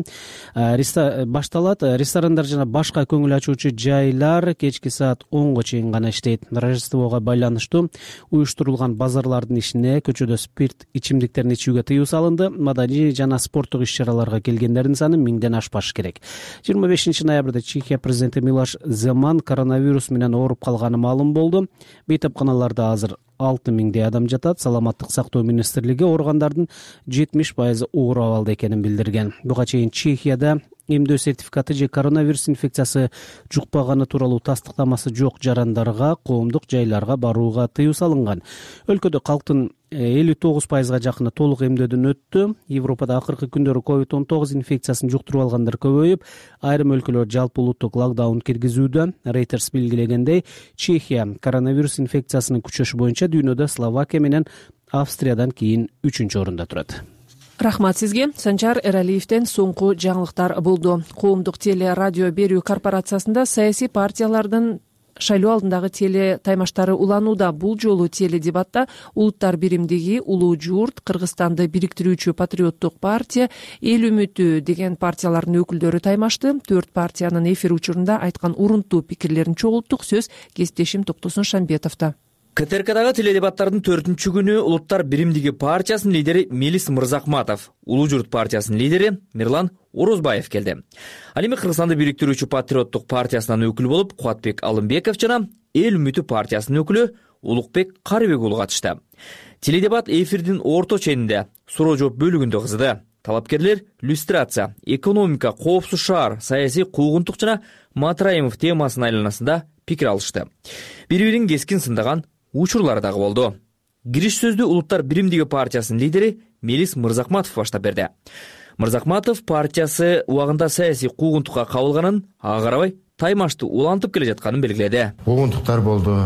Башталат. Ресторандар жана башка көңүл ачуучу жайлар кечки саат онго чейин гана иштейт. Рождествого байланыштуу уюштурулган базарлардын ишине көчөдө спирт ичимдиктерин ичүүгө тыюу салынды. Маданий жана спорттук иш-чараларга келгендердин саны миңден ашпашы керек. жыйырма бешинчи ноябрда Чехия президенти Милош Земан коронавирус менен ооруп калганы маалым болду. Бейтапканаларда азыр алты миңдей адам жатат. Саламаттык сактоо министрлиги ооргандардын жетимиш пайызы оор абалда экенин билдирген. Буга чейин Чехияда эмдөө сертификаты же коронавирус инфекциясы жукпаганы тууралуу тастыктамасы жок жарандарга коомдук жайларга барууга тыюу салынган. Өлкөдө калктын элүү тогуз пайызга жакыны толук эмдөөдөн өттү. Европада акыркы күндөрү ковид он тогуз инфекциясын жуктуруп алгандар көбөйүп, айрым өлкөлөр жалпы улуттук локдаун киргизүүдө. Reuters белгилегендей, Чехия коронавирус инфекциясынын күчөшү боюнча дүйнөдө Словакия менен Австриядан кийин үчүнчү орунда турат. Рахмат сизге. Санжар Эралиевден соңку жаңылыктар болду. Коомдук теле радио берүү корпорациясында саясий партиялардын шайлоо алдындагы теле таймаштары уланууда. Бул жолу теле дебатта улуттар биримдиги Улуу Журт, Кыргызстанды бириктирүүчү Патриоттук партия, Эл үмүтү деген партиялардын өкүлдөрү таймашты. Төрт партиянын эфир учурунда айткан урунттуу пикирлерин чогулттук. Сөз кесиптешим Токтосун Шамбетовдо. КТРКдагы теледебаттардын төртүнчү күнү Улуттар биримдиги партиясынын лидери Мелис Мырзахматов, Улуу Журт партиясынын лидери Мирлан Орозбаев келди. Ал эми Кыргызстанды бириктирүүчү Патриоттук партиясынан өкүл болуп Кубатбек Алымбеков жана Эл үмүтү партиясынын өкүлү Улукбек Карыбек уулу катышты. Теледебат эфирдин орто ченинде суроо жооп бөлүгүндө кызды. Талапкерлер люстрация, экономика, коопсуз шаар, саясий куугунтук жана Матраимов темасынын айланасында пикир алышты. Бири-бирин кескин сындаган учурлар дагы болду. Кириш сөздү Улуттар биримдиги партиясынын лидери Мелис Мырзахматов баштап берди. Мырзахматов партиясы убагында саясий куугунтукка кабылганын, ага карабай таймашты улантып келе жатканын белгиледи. Куугунтуктар болду.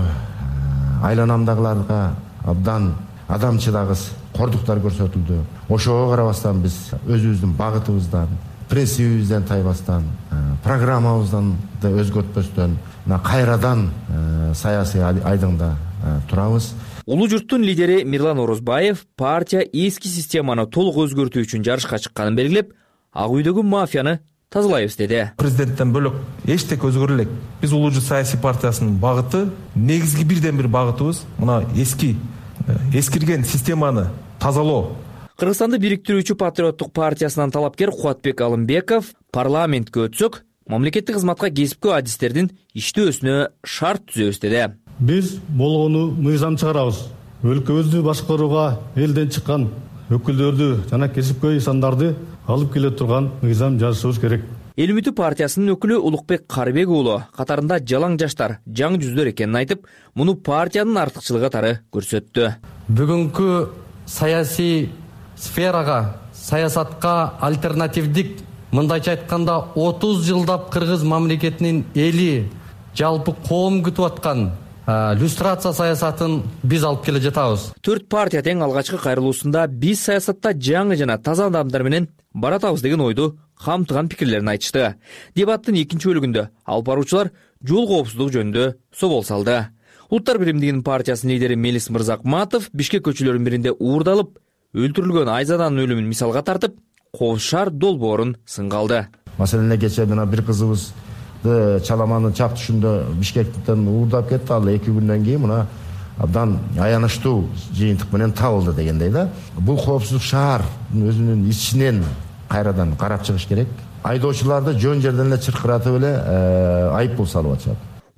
Айланамдагыларга абдан адамчылагыс кордуктар көрсөтүлдү. Ошого карабастан биз өзүбүздүн багытыбыздан, принцибибизден тайбастан, программабыздан да өзгөртпөстөн кайрадан саясий айдыңда турабыз. Улуу Журттун лидери Мирлан Орозбаев партия эски системаны толук өзгөртүү үчүн жарышка чыкканын белгилеп, ак үйдөгү мафияны тазалайбыз деди. Президенттен бөлөк эчтеке өзгөрө элек. Биз Улуу Журт саясий партиясынын багыты, негизги бирден бир багытыбыз мына эски эскирген системаны тазалоо. Кыргызстанды бириктирүүчү Патриоттук партиясынан талапкер Кубатбек Алымбеков парламентке өтсөк, мамлекеттик кызматка кесипкөө адистердин иштөөсүнө шарт түзөбүз деди. Биз болгону мыйзам чыгарабыз. Өлкөбүздү башкарууга элден чыккан өкүлдөрдү жана кесипкөй инсандарды алып келе турган мыйзам жазышыбыз керек. Эл үмүтү партиясынын өкүлү Улукбек Карыбек уулу катарында жалаң жаштар, жаңы жүздөр экенин айтып, муну партиянын артыкчылыгы катары көрсөттү. Бүгүнкү саясий сферага, саясатка альтернативдик, мындайча айтканда отуз жылдап кыргыз мамлекетинин эли, жалпы коом күтүп аткан люстрация саясатын биз алып келе жатабыз. Төрт партия тең алгачкы кайрылуусунда биз саясатта жаңы жана таза адамдар менен баратабыз деген ойду камтыган пикирлерин айтышты. Дебаттын экинчи бөлүгүндө алып баруучулар жол коопсуздугу жөнүндө собол салды. Улуттар биримдигинин партиясынын лидери Мелис Мырзахматов Бишкек көчөлөрүнүн биринде уурдалып, өлтүрүлгөн Айзаданын өлүмүн мисалга тартып, коопсуз шаар долбоорун сынга алды. Маселен, кечээ мына бир кызыбыз Чаламанын чап түшүндө Бишкектен уурдап кетти. Ал эки күндөн кийин мына абдан аянычтуу жыйынтык менен табылды дегендей да. Бул коопсуздук шаар өзүнүн ичинен кайрадан карап чыгыш керек. Айдоочуларды жөн жерден эле чыркыратып эле айып бул салып атышат.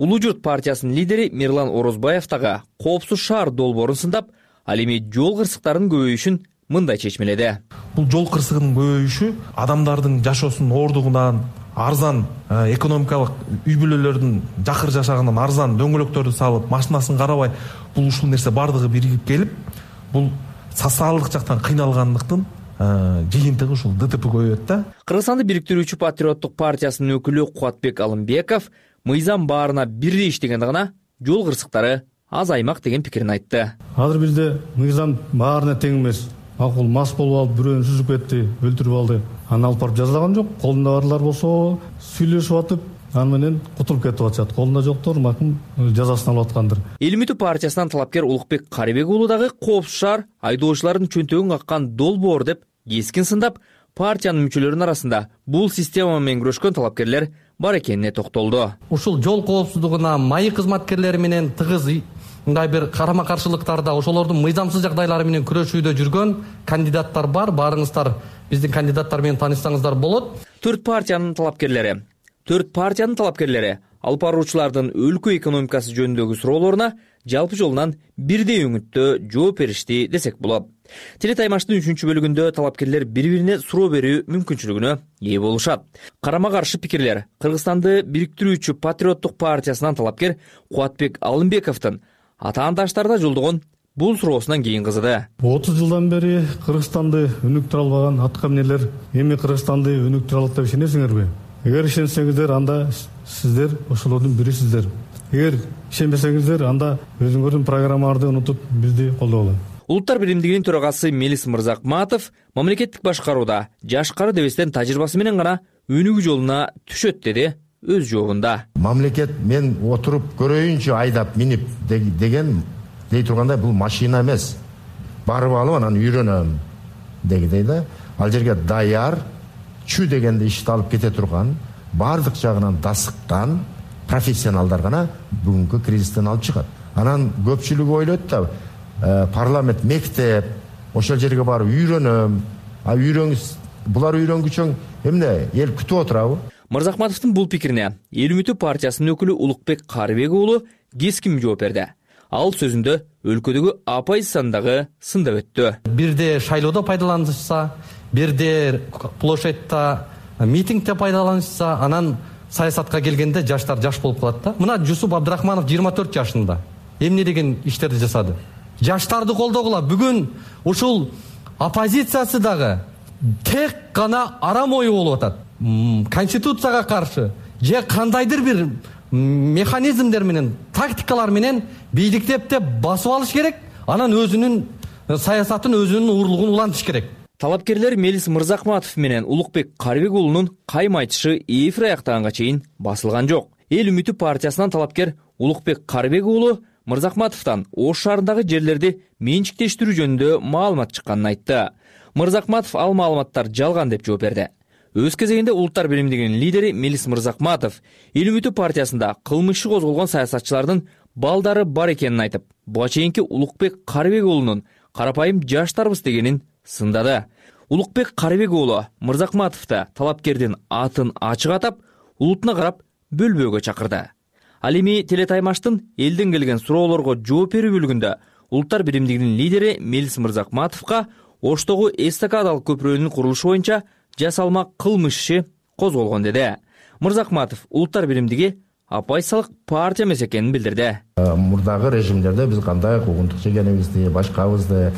Улуу журт партиясынын лидери Мирлан Орозбаев дагы коопсуз шаар долбоорун сындап, ал эми жол кырсыктарынын көбөйүшүн мындай чечмеледи. Бул жол кырсыгынын көбөйүшү адамдардын жашоосунун ордугунан, арзан экономикалык үй бүлөлөрдүн жакыр жашаганынан арзан дөңгөлөктөрдү салып, машинасын карабай, бул ушул нерсе бардыгы биригип келип, бул социалдык жактан кыйналгандыктын жыйынтыгы ушул ДТП көбөйөт да. Кыргызстанды бириктирүүчү Патриоттук партиясынын өкүлү Кубатбек Алымбеков мыйзам баарына бирдей иштегенде гана жол кырсыктары азаймак деген пикирин айтты. Азыр бизде мыйзам баарына тең эмес. Акыл мас болуп алып бирөөнү сүзүп кетти, өлтүрүп алды. Аны алып барып жазалаган жок. Колунда барлар болсо сүйлөшүп атып, аны менен кутулуп кетип атышат. Колунда жоктор макул жазасын алып аткандыр. Эл үмүтү партиясынан талапкер Улукбек Карыбек уулу дагы коопсуз шаар айдоочулардын чөнтөгүн каккан долбоор деп кескин сындап, партиянын мүчөлөрүнүн арасында бул система менен күрөшкөн талапкерлер бар экенине токтолду. Ушул жол коопсуздугуна майы кызматкерлери менен тыгыз мындай бир карама каршылыктарда ошолордун мыйзамсыз жагдайлары менен күрөшүүдө жүргөн кандидаттар бар. Барыңыздар биздин кандидаттар менен таанышсаңыздар болот. Төрт партиянын талапкерлери, төрт партиянын талапкерлери алып баруучулардын өлкө экономикасы жөнүндөгү суроолоруна жалпы жолунан бирдей өңүттө жооп беришти десек болот. Телетаймаштын үчүнчү бөлүгүндө талапкерлер бири-бирине суроо берүү мүмкүнчүлүгүнө ээ болушат. Карама каршы пикирлер Кыргызстанды бириктирүүчү Патриоттук партиясынан талапкер Кубатбек Алымбековдун атаандаштарда жолдогон бул суроосунан кийин кызыды. отуз жылдан бери Кыргызстанды өнүктүрө албаган атка минелер эми Кыргызстанды өнүктүрө алат деп ишенесиңерби? Эгер ишенсеңиздер, анда сиздер ошолордун бирисиздер. Эгер ишенбесеңиздер, анда өзүңөрдүн программаңарды унутуп бизди колдогула. Улуттар биримдигинин төрагасы Мелис Мырзакматов мамлекеттик башкарууда жашкары дебестен тажрыйбасы менен гана өнүгүү жолуна түшөт деди өз жообунда. Мамлекет мен отуруп көрөйүнчү айдап минип деген дей тургандай бул машина эмес. Барып алып анан үйрөнөм дегидей да. Ал жерге даяр, чү дегенде ишти алып кете турган, бардык жагынан дасыккан профессионалдар гана бүгүнкү кризистен алып чыгат. Анан көпчүлүгү ойлойт да парламент мектеп, ошол жерге барып үйрөнөм, а үйрөнгүс, булар үйрөнгүчөң эмне эл күтүп отурабы? Мырзакматовдун бул пикирине Эл үмүтү партиясынын өкүлү Улукбек Карыбек уулу кескин жооп берди. Ал сөзүндө өлкөдөгү оппозициянын сындап өттү. Бирде шайлоодо пайдаланышса, бирде площадьта митингде пайдаланышса, анан саясатка келгенде жаштар жаш болуп калат да. Мына Жусуп Абдрахманов жыйырма төрт жашында эмне деген иштерди жасады? Жаштарды колдогула. Бүгүн ушул оппозициясы дагы тек гана арам ою болуп атат. Конституцияга каршы же кандайдыр бир механизмдер менен, тактикалар менен бийликтеп басып алыш керек. Анан өзүнүн саясатын, өзүнүн уурлугун улантыш керек. Талапкерлер Мелис Мырзакматов менен Улукбек Карыбек уулунун кайым айтышы эфир аяктаганга чейин басылган жок. Эл үмүтү партиясынан талапкер Улукбек Карыбек уулу Мырзакматовдон Ош шаарындагы жерлерди менчиктештирүү жөнүндө маалымат чыкканын айтты. Мырзакматов ал маалыматтар жалган деп жооп берди. Өз кезегинде Улуттар биримдигинин лидери Мелис Мырзакматов Эл үмүтү партиясында кылмыш иши козголгон саясатчылардын балдары бар экенин айтып, буга чейинки Улукбек Карыбек уулунун карапайым жаштарбыз дегенин сындады. Улукбек Карыбек уулу Мырзакматовду талапкердин атын ачык атап, улутуна карап бөлбөөгө чакырды. Ал эми телетаймаштын элден келген суроолорго жооп берүү бөлүгүндө Улуттар биримдигинин лидери Мелис Мырзакматовго Оштогу эстакадалык көпүрөнүн курулушу боюнча жасалма кылмыш иши козголгон деди. Мырзакматов Улуттар биримдиги оппозициялык партия эмес экенин билдирди. Мурдагы режимдерде биз кандай куугунтук жегенибизди, башкабызды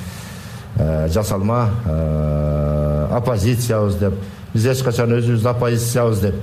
жасалма оппозициябыз деп, биз эч качан өзүбүздү оппозициябыз деп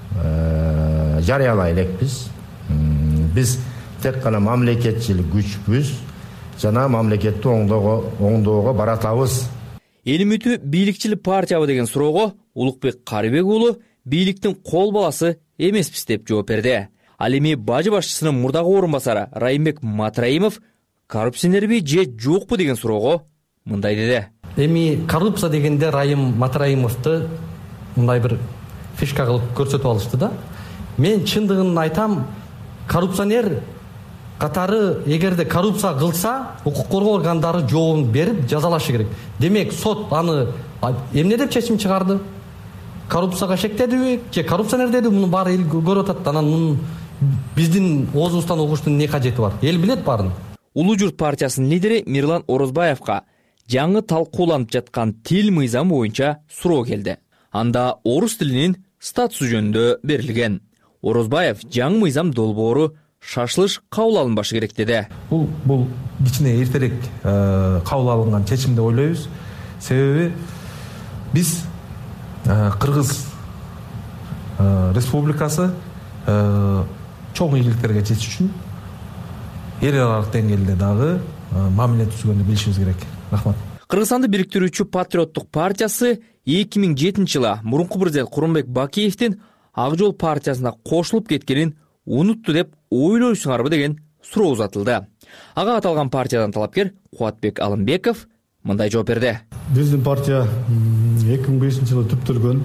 жарыялай элекпиз. Биз тек гана мамлекетчил күчпүз жана мамлекетти оңдоого баратабыз. Эл үмүтү бийликчил партиябы деген суроого Улукбек Карыбек уулу бийликтин кол баласы эмеспиз деп жооп берди. Ал эми бажы башчысынын мурдагы орун басары Райымбек Матраимов коррупционерби же жокпу деген суроого мындай деди. Эми коррупция дегенде Райым Матраимовду мындай бир фишка кылып көрсөтүп алышты да. Мен чындыгын айтам, коррупционер катары эгерде коррупция кылса, укук коргоо органдары жообун берип жазалашы керек. Демек сот аны эмне деп чечим чыгарды? Коррупцияга шектедиби же коррупционер деди? Муну баары эл көрүп атат. Анан мунун биздин оозубуздан угуштун эмне кажети бар? Эл билет баарын. Улуу журт партиясынын лидери Мирлан Орозбаевка жаңы талкууланып жаткан тил мыйзамы боюнча суроо келди. Анда орус тилинин статусу жөнүндө берилген. Орозбаев жаңы мыйзам долбоору шашылыш кабыл алынбашы керек деди. Бул бул кичине эртерээк кабыл алынган чечим деп ойлойбуз. Себеби биз Кыргыз Республикасы чоң ийгиликтерге жетиш үчүн эл аралык деңгээлде дагы мамиле түзгөндү билишибиз керек. Рахмат. Кыргызстанды бириктирүүчү Патриоттук партиясы эки миң жетинчи жылы мурунку президент Курманбек Бакиевдин Ак жол партиясына кошулуп кеткенин унутту деп ойлойсуңарбы деген суроо узатылды. Ага аталган партиядан талапкер Кубатбек Алымбеков мындай жооп берди. Биздин партия эки миң бешинчи жылы түптөлгөн.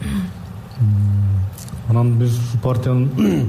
Анан биз ушул партиянын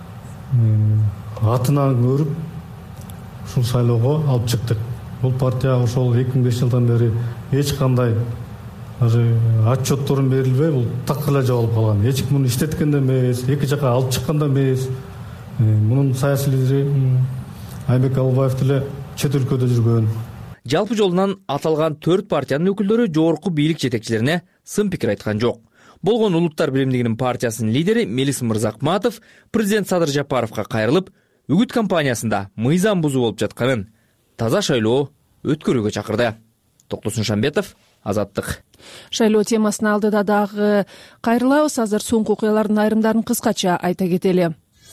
атынан көрүп ушул шайлоого алып чыктык. Бул партия ошол эки миң беш жылдан бери эч кандай отчетторун берилбей, бул так эле жабылып калган. Эч ким муну иштеткен да эмес, эки жака алып чыккан да эмес. Мунун саясий лидери Айбек Албаев деле чет өлкөдө жүргөн. Жалпы жолунан аталган төрт партиянын өкүлдөрү жогорку бийлик жетекчилерине сын пикир айткан жок. Болгон Улуттар биримдигинин партиясынын лидери Мелис Мырзакматов президент Садыр Жапаровго кайрылып, үгүт кампаниясында мыйзам бузуу болуп жатканын, таза шайлоо өткөрүүгө чакырды. Токтосун Шамбетов, Азаттык. Шайлоо темасына алдыда дагы кайрылабыз. Азыр соңку окуялардын айрымдарын кыскача айта кетели.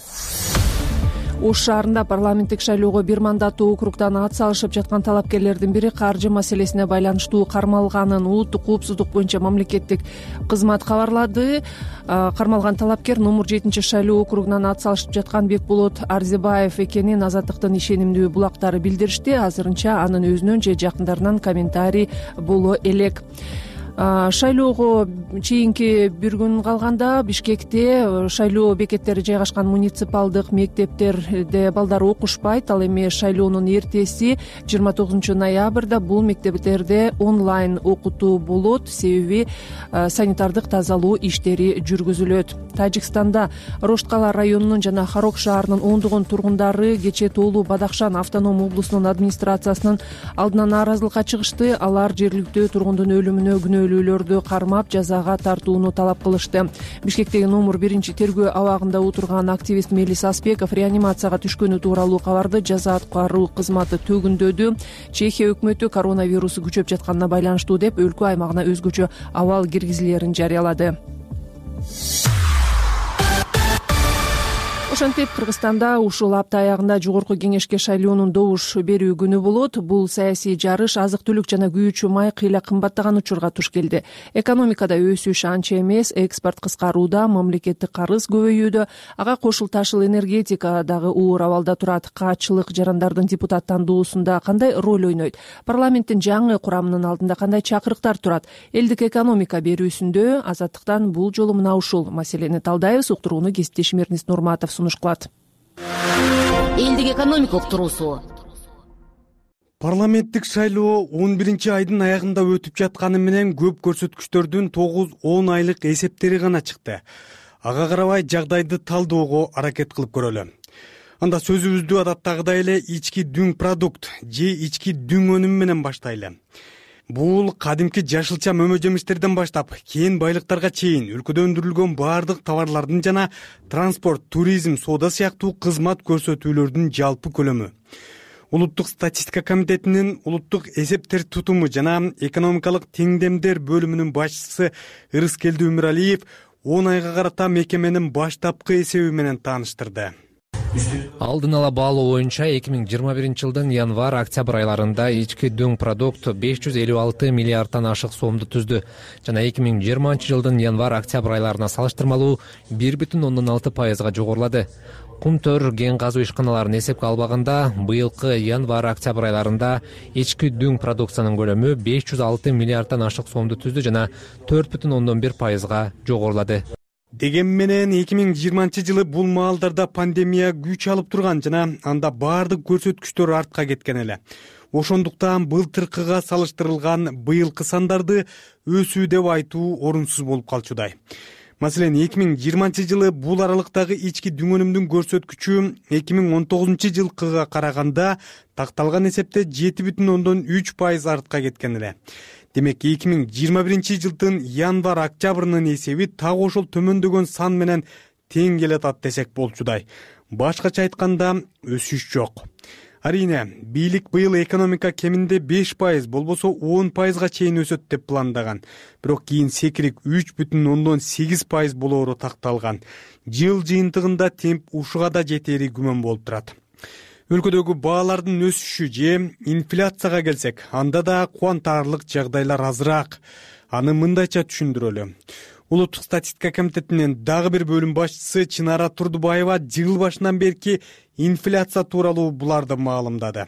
Ош шаарында парламенттик шайлоого бир мандаттуу округдан ат салышып жаткан талапкерлердин бири каржы маселесине байланыштуу кармалганын улуттук коопсуздук боюнча мамлекеттик кызмат кабарлады. Кармалган талапкер номер жетинчи шайлоо округунан ат салышып жаткан Бекболот Арзибаев экенин Азаттыктын ишенимдүү булактары билдиришти. Азырынча анын өзүнөн же жакындарынан комментарий боло элек. Шайлоого чейинки бир күн калганда Бишкекте шайлоо бекеттери жайгашкан муниципалдык мектептерде балдар окушпайт. Ал эми шайлоонун эртеси жыйырма тогузунчу ноябрда бул мектептерде онлайн окутуу болот, себеби санитардык тазалоо иштери жүргүзүлөт. Тажикстанда Рошткала районунун жана Харок шаарынын ондогон тургундары кечээ Тоолуу Бадахшан автоном облусунун администрациясынын алдына нааразылыкка чыгышты. Алар жергиликтүү тургундун өлүмүнө күнөөлүүлөрдү кармап жазага тартууну талап кылышты. Бишкектеги номер биринчи тергөө абагында отурган активист Мелис Аспеков реанимацияга түшкөнү тууралуу кабарды жаза аткаруу кызматы төгүндөдү. Чехия өкмөтү коронавирусу күчөп жатканына байланыштуу деп өлкө аймагына өзгөчө абал киргизилерин жарыялады. Ошентип Кыргызстанда ушул апта аягында жогорку кеңешке шайлоонун добуш берүү күнү болот. Бул саясий жарыш азык-түлүк жана күйүүчү май кыйла кымбаттаган учурга туш келди. Экономикада өсүш анча эмес, экспорт кыскарууда, мамлекеттик карыз көбөйүүдө, ага кошул ташыл энергетика дагы оор абалда турат. Каачылык жарандардын депутаттандуусунда кандай роль ойнойт? Парламенттин жаңы курамынын алдында кандай чакырыктар турат? Элдик экономика берүүсүндө Азаттыктан бул жолу мына ушул маселени талдайбыз. Уктурууну кесиптешим Эрнис Нурматов сунушталат. Элдик экономика уктуруусу. Парламенттик шайлоо он биринчи айдын аягында өтүп жатканы менен көп көрсөткүчтөрдүн тогуз он айлык эсептери гана чыкты. Ага карабай жагдайды талдоого аракет кылып көрөлү. Анда сөзүбүздү адаттагыдай эле ички дүң продукт же ички дүң өнүм менен баштайлы. Бул кадимки жашылча мөмө жемиштерден баштап кийин байлыктарга чейин өлкөдө өндүрүлгөн баардык товарлардын жана транспорт, туризм, соода сыяктуу кызмат көрсөтүүлөрдүн жалпы көлөмү. Улуттук статистика комитетинин улуттук эсептер тутуму жана экономикалык теңдемдер бөлүмүнүн башчысы Ырыскелди Өмүралиев он айга карата мекеменин баштапкы эсеби менен тааныштырды. Алдын ала баалоо боюнча эки миң жыйырма биринчи жылдын январь-октябрь айларында ички дүң продукт беш жүз элүү алты миллиарддан ашык сомду түздү жана эки миң жыйырманчы жылдын январь-октябрь айларына салыштырмалуу бир бүтүн ондон алты пайызга жогорулады. Кум төр кен казуу ишканаларын эсепке албаганда, быйылкы январь-октябрь айларында ички дүң продукциянын көлөмү беш жүз алты миллиарддан ашык сомду түздү жана төрт бүтүн ондон бир пайызга жогорулады. Деген менен эки миң жыйырманчы жылы бул маалдарда пандемия күч алып турган жана анда баардык көрсөткүчтөр артка кеткен эле. Ошондуктан былтыркыга салыштырылган быйылкы сандарды өсүү деп айтуу орунсуз болуп калчудай. Маселен, эки миң жыйырманчы жылы бул аралыктагы ички дүңөнүмдүн көрсөткүчү эки миң он тогузунчу жылкыга караганда такталган эсепте жети бүтүн ондон үч пайыз артка кеткен эле. Демек, эки миң жыйырма биринчи жылдын январь-октябрынын эсеби так ошол төмөндөгөн сан менен тең келатат десек болчудай. Башкача айтканда, өсүш жок. Арийне, бийлик быйыл экономика кеминде беш пайыз, болбосо он пайызга чейин өсөт деп пландаган. Бирок кийин секирик үч бүтүн ондон сегиз пайыз болоору такталган. Жыл жыйынтыгында темп ушуга да жетери күмөн болуп турат. Өлкөдөгү баалардын өсүшү же инфляцияга келсек, анда да кубантаарлык жагдайлар азыраак. Аны мындайча түшүндүрөлү. Улуттук статистика комитетинин дагы бир бөлүм башчысы Чынара Турдубаева жыл башынан берки инфляция тууралуу буларды маалымдады.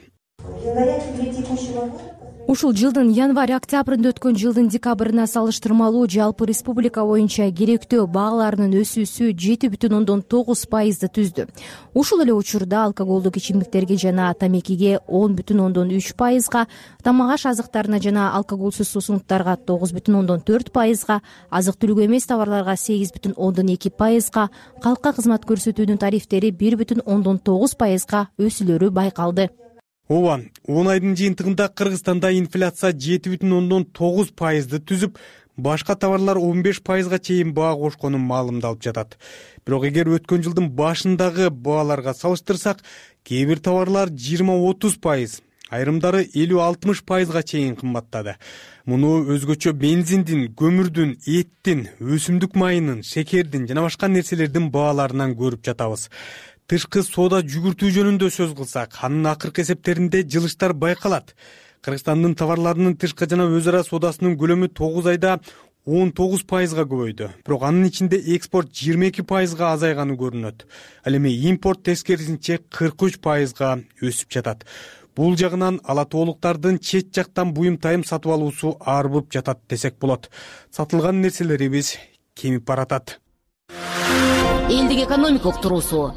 Ушул жылдын январь-октябрында өткөн жылдын декабрына салыштырмалуу жалпы республика боюнча керектөө бааларынын өсүүсү жети бүтүн ондон тогуз пайызды түздү. Ушул эле учурда алкоголдук ичимдиктерге жана тамекиге он бүтүн ондон үч пайызга, тамак-аш азыктарына жана алкоголсуз суусундуктарга тогуз бүтүн ондон төрт пайызга, азык-түлүк эмес товарларга сегиз бүтүн ондон эки пайызга, калкка кызмат көрсөтүүнүн тарифтери бир бүтүн ондон тогуз пайызга өсүүлөрү байкалды. Ооба, он айдын жыйынтыгында Кыргызстанда инфляция жети бүтүн ондон тогуз пайызды түзүп, башка товарлар он беш пайызга чейин баа кошконун маалымдалып жатат. Бирок эгер өткөн жылдын башындагы бааларга салыштырсак, кээ бир товарлар жыйырма отуз пайыз, айрымдары элүү алтымыш пайызга чейин кымбаттады. Муну өзгөчө бензиндин, көмүрдүн, эттин, өсүмдүк майынын, шекердин жана башка нерселердин бааларынан көрүп жатабыз. Тышкы соода жүгүртүү жөнүндө сөз кылсак, анын акыркы эсептеринде жылыштар байкалат. Кыргызстандын товарларынын тышкы жана өз ара соодасынын көлөмү тогуз айда он тогуз пайызга көбөйдү. Бирок анын ичинде экспорт жыйырма эки пайызга азайганы көрүнөт. Ал эми импорт тескерисинче кырк үч пайызга өсүп жатат. Бул жагынан ала тоолуктардын чет жактан буюм тайым сатып алуусу арбып жатат десек болот. Сатылган нерселерибиз кемип баратат. Элдик экономика уктуруусу.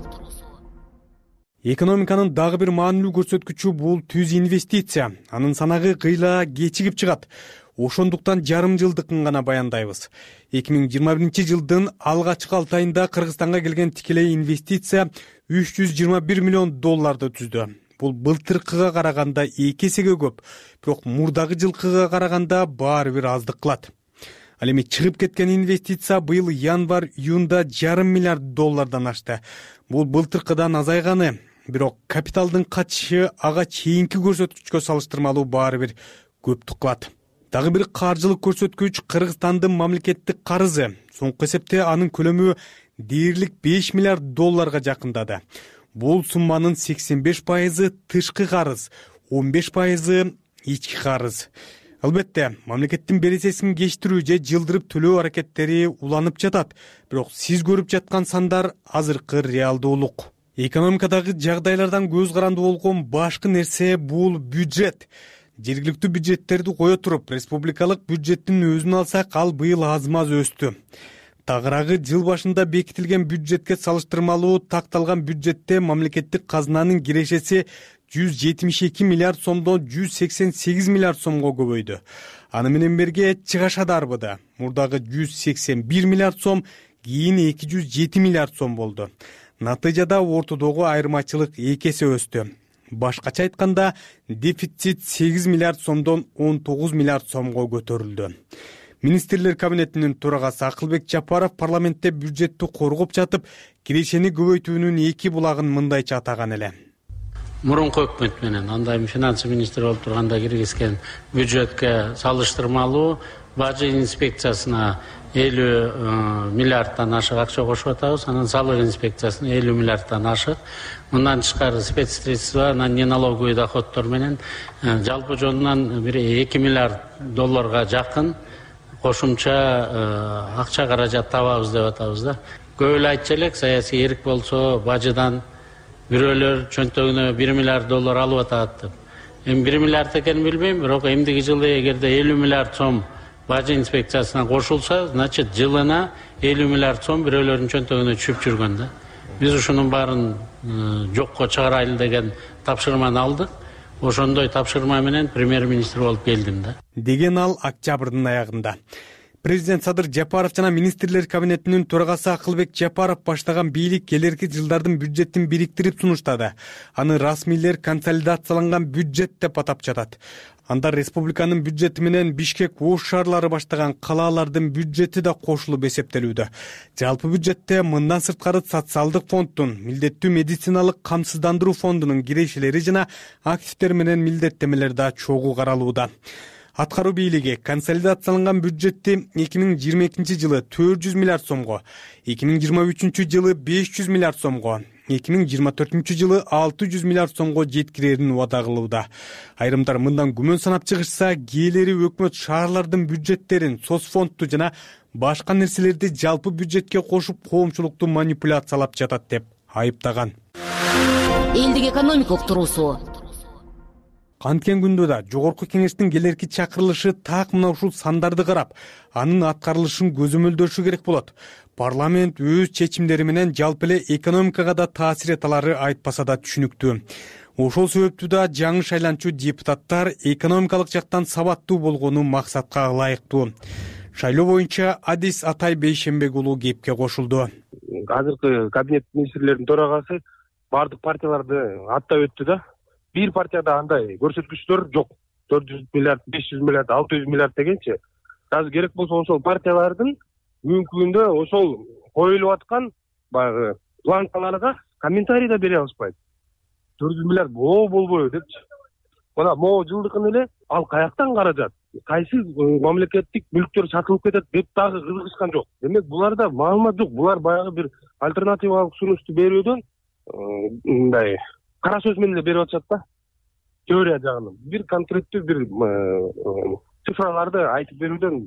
Экономиканын дагы бир маанилүү көрсөткүчү бул түз инвестиция. Анын санагы кыйла кечигип чыгат. Ошондуктан жарым жылдыкын гана баяндайбыз. эки миң жыйырма биринчи жылдын алгачкы алты айында Кыргызстанга келген тикелей инвестиция үч жүз жыйырма бир миллион долларды түздү. Бул былтыркыга караганда эки эсеге көп, бирок мурдагы жылкыга караганда баары бир аздык кылат. Ал эми чыгып кеткен инвестиция быйыл январь-июнда жарым миллиард доллардан ашты. Бул былтыркыдан азайганы, бирок капиталдын катышы ага чейинки көрсөткүчкө салыштырмалуу баары бир көптүк кылат. Дагы бир каржылык көрсөткүч Кыргызстандын мамлекеттик карызы. Соңку эсепте анын көлөмү дээрлик беш миллиард долларга жакындады. Бул сумманын сексен беш пайызы тышкы карыз, он беш пайызы ички карыз. Албетте, мамлекеттин бересесин кечтирүү же жылдырып төлөө аракеттери уланып жатат. Бирок сиз көрүп жаткан сандар азыркы реалдуулук. Экономикадагы жагдайлардан көз каранды болгон башкы нерсе бул бюджет. Жергиликтүү бюджеттерди кое туруп, республикалык бюджеттин өзүн алсак, ал быйыл аз-маз өстү. Тагыраагы жыл башында бекитилген бюджетке салыштырмалуу такталган бюджетте мамлекеттик казынанын кирешеси жүз жетимиш эки миллиард сомдон жүз сексен сегиз миллиард сомго көбөйдү. Аны менен бирге чыгаша да арбыды. Мурдагы жүз сексен бир миллиард сом кийин эки жүз жети миллиард сом болду. Натыйжада ортодогу айырмачылык эки эсе өстү. Башкача айтканда, дефицит сегиз миллиард сомдон он тогуз миллиард сомго көтөрүлдү. Министрлер кабинетинин төрагасы Акылбек Жапаров парламентте бюджетти коргоп жатып, кирешени көбөйтүүнүн эки булагын мындайча атаган эле. Мурунку өкмөт менен андай финансы министри болуп турганда киргизген бюджетке салыштырмалуу бажы инспекциясына элүү миллиардтан ашык акча кошуп атабыз, анан салык инспекциясына элүү миллиардтан ашык. Мындан тышкары спецсредства, анан неналоговый доходдор менен жалпы жонунан бир эки миллиард долларга жакын кошумча акча каражат табабыз деп атабыз да. Көп эле айтчу элек, саясий эрк болсо бажыдан бирөөлөр чөнтөгүнө бир миллиард доллар алып атат деп. Эми бир миллиард экенин билбейм, бирок эмдиги жылы эгерде элүү миллиард сом бажы инспекциясына кошулса, значит жылына элүү миллиард сом бирөөлөрдүн чөнтөгүнө түшүп жүргөн да. Биз ушунун баарын жокко чыгарайлы деген тапшырманы алдык. Ошондой тапшырма менен премьер-министр болуп келдим да. Деген ал октябрдын аягында. Президент Садыр Жапаров жана министрлер кабинетинин төрагасы Акылбек Жапаров баштаган бийлик келерки жылдардын бюджетин бириктирип сунуштады. Аны расмийлер консолидацияланган бюджет деп атап жатат. Анда республиканын бюджети менен Бишкек ош шаарлары баштаган калаалардын бюджети да кошулуп эсептелүүдө. Жалпы бюджетте мындан сырткары социалдык фонддун, милдеттүү медициналык камсыздандыруу фондунун кирешелери жана активдер менен милдеттемелер да чогуу каралууда. Аткаруу бийлиги консолидацияланган бюджетти эки миң жыйырма экинчи жылы төрт жүз миллиард сомго, эки миң жыйырма үчүнчү жылы беш жүз миллиард сомго, эки миң жыйырма төртүнчү жылы алты жүз миллиард сомго жеткирерин убада кылууда. Айрымдар мындан күмөн санап чыгышса, кээleri өкмөт шаарлардын бюджеттерин, соцфондду жана башка нерселерди жалпы бюджетке кошуп коомчулукту манипуляциялап жатат деп айыптаган. Элдик экономика уктуруусу. Канткен күндө да жогорку кеңештин келерки чакырылышы так мына ушул сандарды карап, анын аткарылышын көзөмөлдөшү керек болот. Парламент өз чечимдери менен жалпы эле экономикага да таасир эте алары айтпаса да түшүнүктүү. Ошол себептүү да жаңы шайланчу депутаттар экономикалык жактан сабаттуу болгону максатка ылайыктуу. Шайлоо боюнча Адис Атай Бейшембек уулу кепке кошулду. Азыркы кабинет министрлеринин төрагасы бардык партияларды аттап өттү да. Бир партияда андай көрсөткүчтөр жок. төрт жүз миллиард, беш жүз миллиард, алты жүз миллиард дегенчи. Азыр керек болсо ошол партиялардын мүмкүндө ошол коюлуп аткан баягы планкаларга комментарий да бере алышпайт. төрт жүз миллиард боо болбойбу депчи. Мына могу жылдыкын эле ал каяктан каражат? Кайсы мамлекеттик мүлктөр сатылып кетет деп дагы кызыгышкан жок. Демек буларда маалымат жок. Булар баягы бир альтернативалык сунушту берүүдөн мындай кара сөз менен эле берип атышат да. Теория жагынан бир конкреттүү бир цифраларды айтып берүүдөн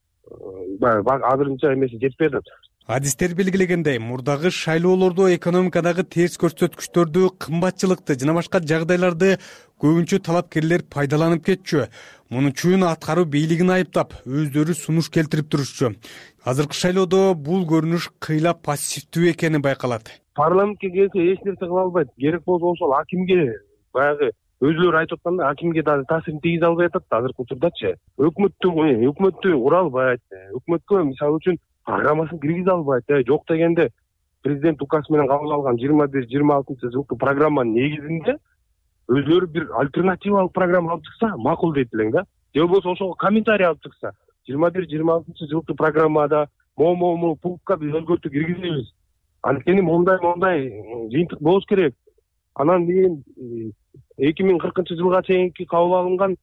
азырынча эмеси жетпей атат. Адистер белгилегендей, мурдагы шайлоолордо экономикадагы терс көрсөткүчтөрдү, кымбатчылыкты жана башка жагдайларды көбүнчө талапкерлер пайдаланып кетчү. Муну үчүн аткаруу бийлигин айыптап, өздөрү сунуш келтирип турушчу. Азыркы шайлоодо бул көрүнүш кыйла пассивдүү экени байкалат. Парламентке келсе эч нерсе кыла албайт. Керек болсо ошол акимге баягы өзүлөрү айтып атканда акимге дагы таасирин тийгизе албай атат азыркы учурдачы. Өкмөттү өкмөттү ура албайт. Өкмөткө мисалы үчүн программасын киргизе албайт. Жок дегенде президент указ менен кабыл алган жыйырма бир жыйырма алтынчы жылкы программанын негизинде өзүлөрү бир альтернативалык программа алып чыкса макул дейт элең да. Же болбосо ошого комментарий алып чыкса жыйырма бир жыйырма алтынчы жылкы программада могу могу пунктка биз өзгөртүү киргизебиз. Анткени мондай мондай жыйынтык болуш керек. Анан кийин эки миң кыркынчы жылга чейинки кабыл алынган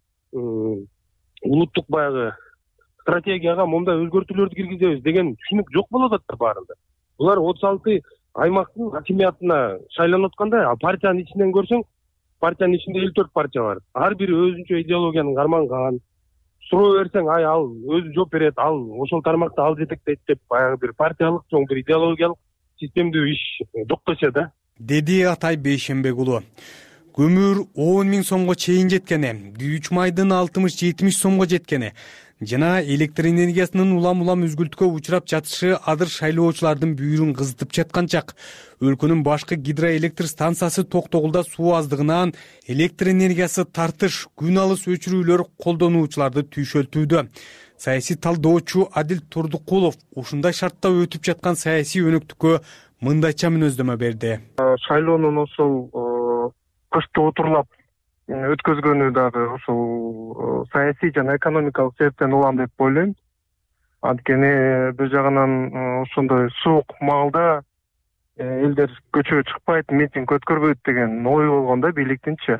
улуттук баягы стратегияга мондай өзгөртүүлөрдү киргизебиз деген түшүнүк жок болуп атат да баарында. Булар отуз алты аймактын акимиятына шайланып атканда, партиянын ичинен көрсөң, партиянын ичинде элүү төрт партия бар. Ар бири өзүнчө идеологияны карманган. Суроо берсең, ай ал өзү жооп берет, ал ошол тармакта ал жетектейт деп баягы бир партиялык, чоң бир идеологиялык системдүү иш жоктошо да. Деди Атай Бейшембек уулу. Көмүр он миң сомго чейин жеткени, күйүүч майдын алтымыш жетимиш сомго жеткени жана электр энергиясынын улам-улам үзгүлтүккө учурап жатышы адыр шайлоочулардын бүйүрүн кызытып жаткан чак. Өлкөнүн башкы гидроэлектр станциясы токтогулда суу аздыгынан электр энергиясы тартыш, күн алыс өчүрүүлөр колдонуучуларды түйшөлтүүдө. Саясий талдоочу Адил Турдукулов ушундай шартта өтүп жаткан саясий өнөктүккө мындайча мүнөздөмө берди. Шайлоонун ошол кышты отурлап өткөзгөнү дагы ошол саясий жана экономикалык себептен улам деп ойлойм. Анткени бир жагынан ошондой суук маалда элдер көчөгө чыкпайт, митинг өткөрбөйт деген ой болгон да бийликтинчи.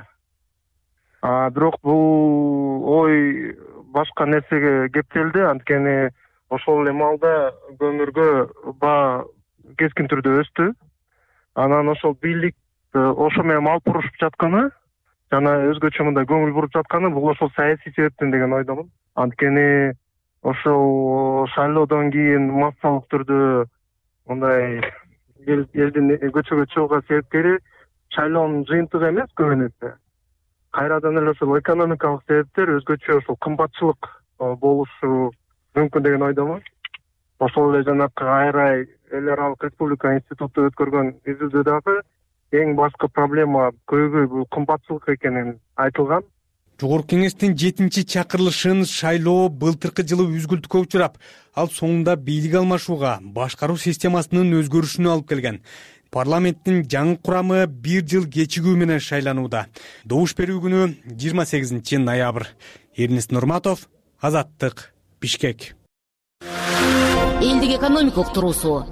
А бирок бул ой башка нерсеге кептелди. Анткени ошол эле маалда көмүргө баа кескин түрдө өстү. Анан ошол бийлик ошо менен алып урушуп жатканы жана өзгөчө мындай көңүл буруп жатканы бул ошол саясий себептен деген ойдомун. Анткени ошол шайлоодон кийин массалык түрдө мындай элдин көчөгө чыгууга себепкери шайлоонун жыйынтыгы эмес көбүн эсе. Кайрадан эле ошол экономикалык себептер, өзгөчө ошол кымбатчылык болушу мүмкүн деген ойдомун. Ошол эле жанакы Айрай эл аралык республика институту өткөргөн изилдөөдөгү эң башкы проблема көйгөй бул кымбатчылык экени айтылган. Жогорку кеңештин жетинчи чакырылышын шайлоо былтыркы жылы үзгүлтүккө учурап, ал соңунда бийлик алмашууга, башкаруу системасынын өзгөрүшүнө алып келген. Парламенттин жаңы курамы бир жыл кечигүү менен шайланууда. Добуш берүү күнү жыйырма сегизинчи ноябрь. Эрнест Нурматов, Азаттык, Бишкек. Элдик экономикалык туруусу.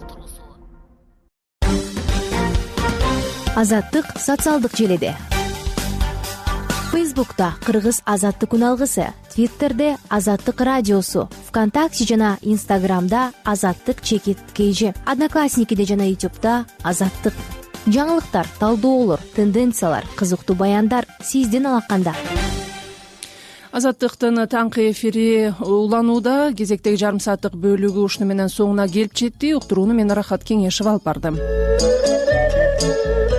Азаттык социалдык желеде. Фейсбукта Кыргыз Азаттык күн алгысы, Твиттерде Азаттык радиосу, ВКонтакте жана Инстаграмда Азаттык чекит кейжи, Одноклассникиде жана Ютубда Азаттык. Жаңылыктар, талдоолор, тенденциялар, кызыктуу баяндар сиздин алаканда. Азаттыктын таңкы эфири уланууда. Кезектеги жарым сааттык бөлүгү ушуну менен соңуна келип жетти. Уктурууну мен Рахат Кеңешев алып бардым.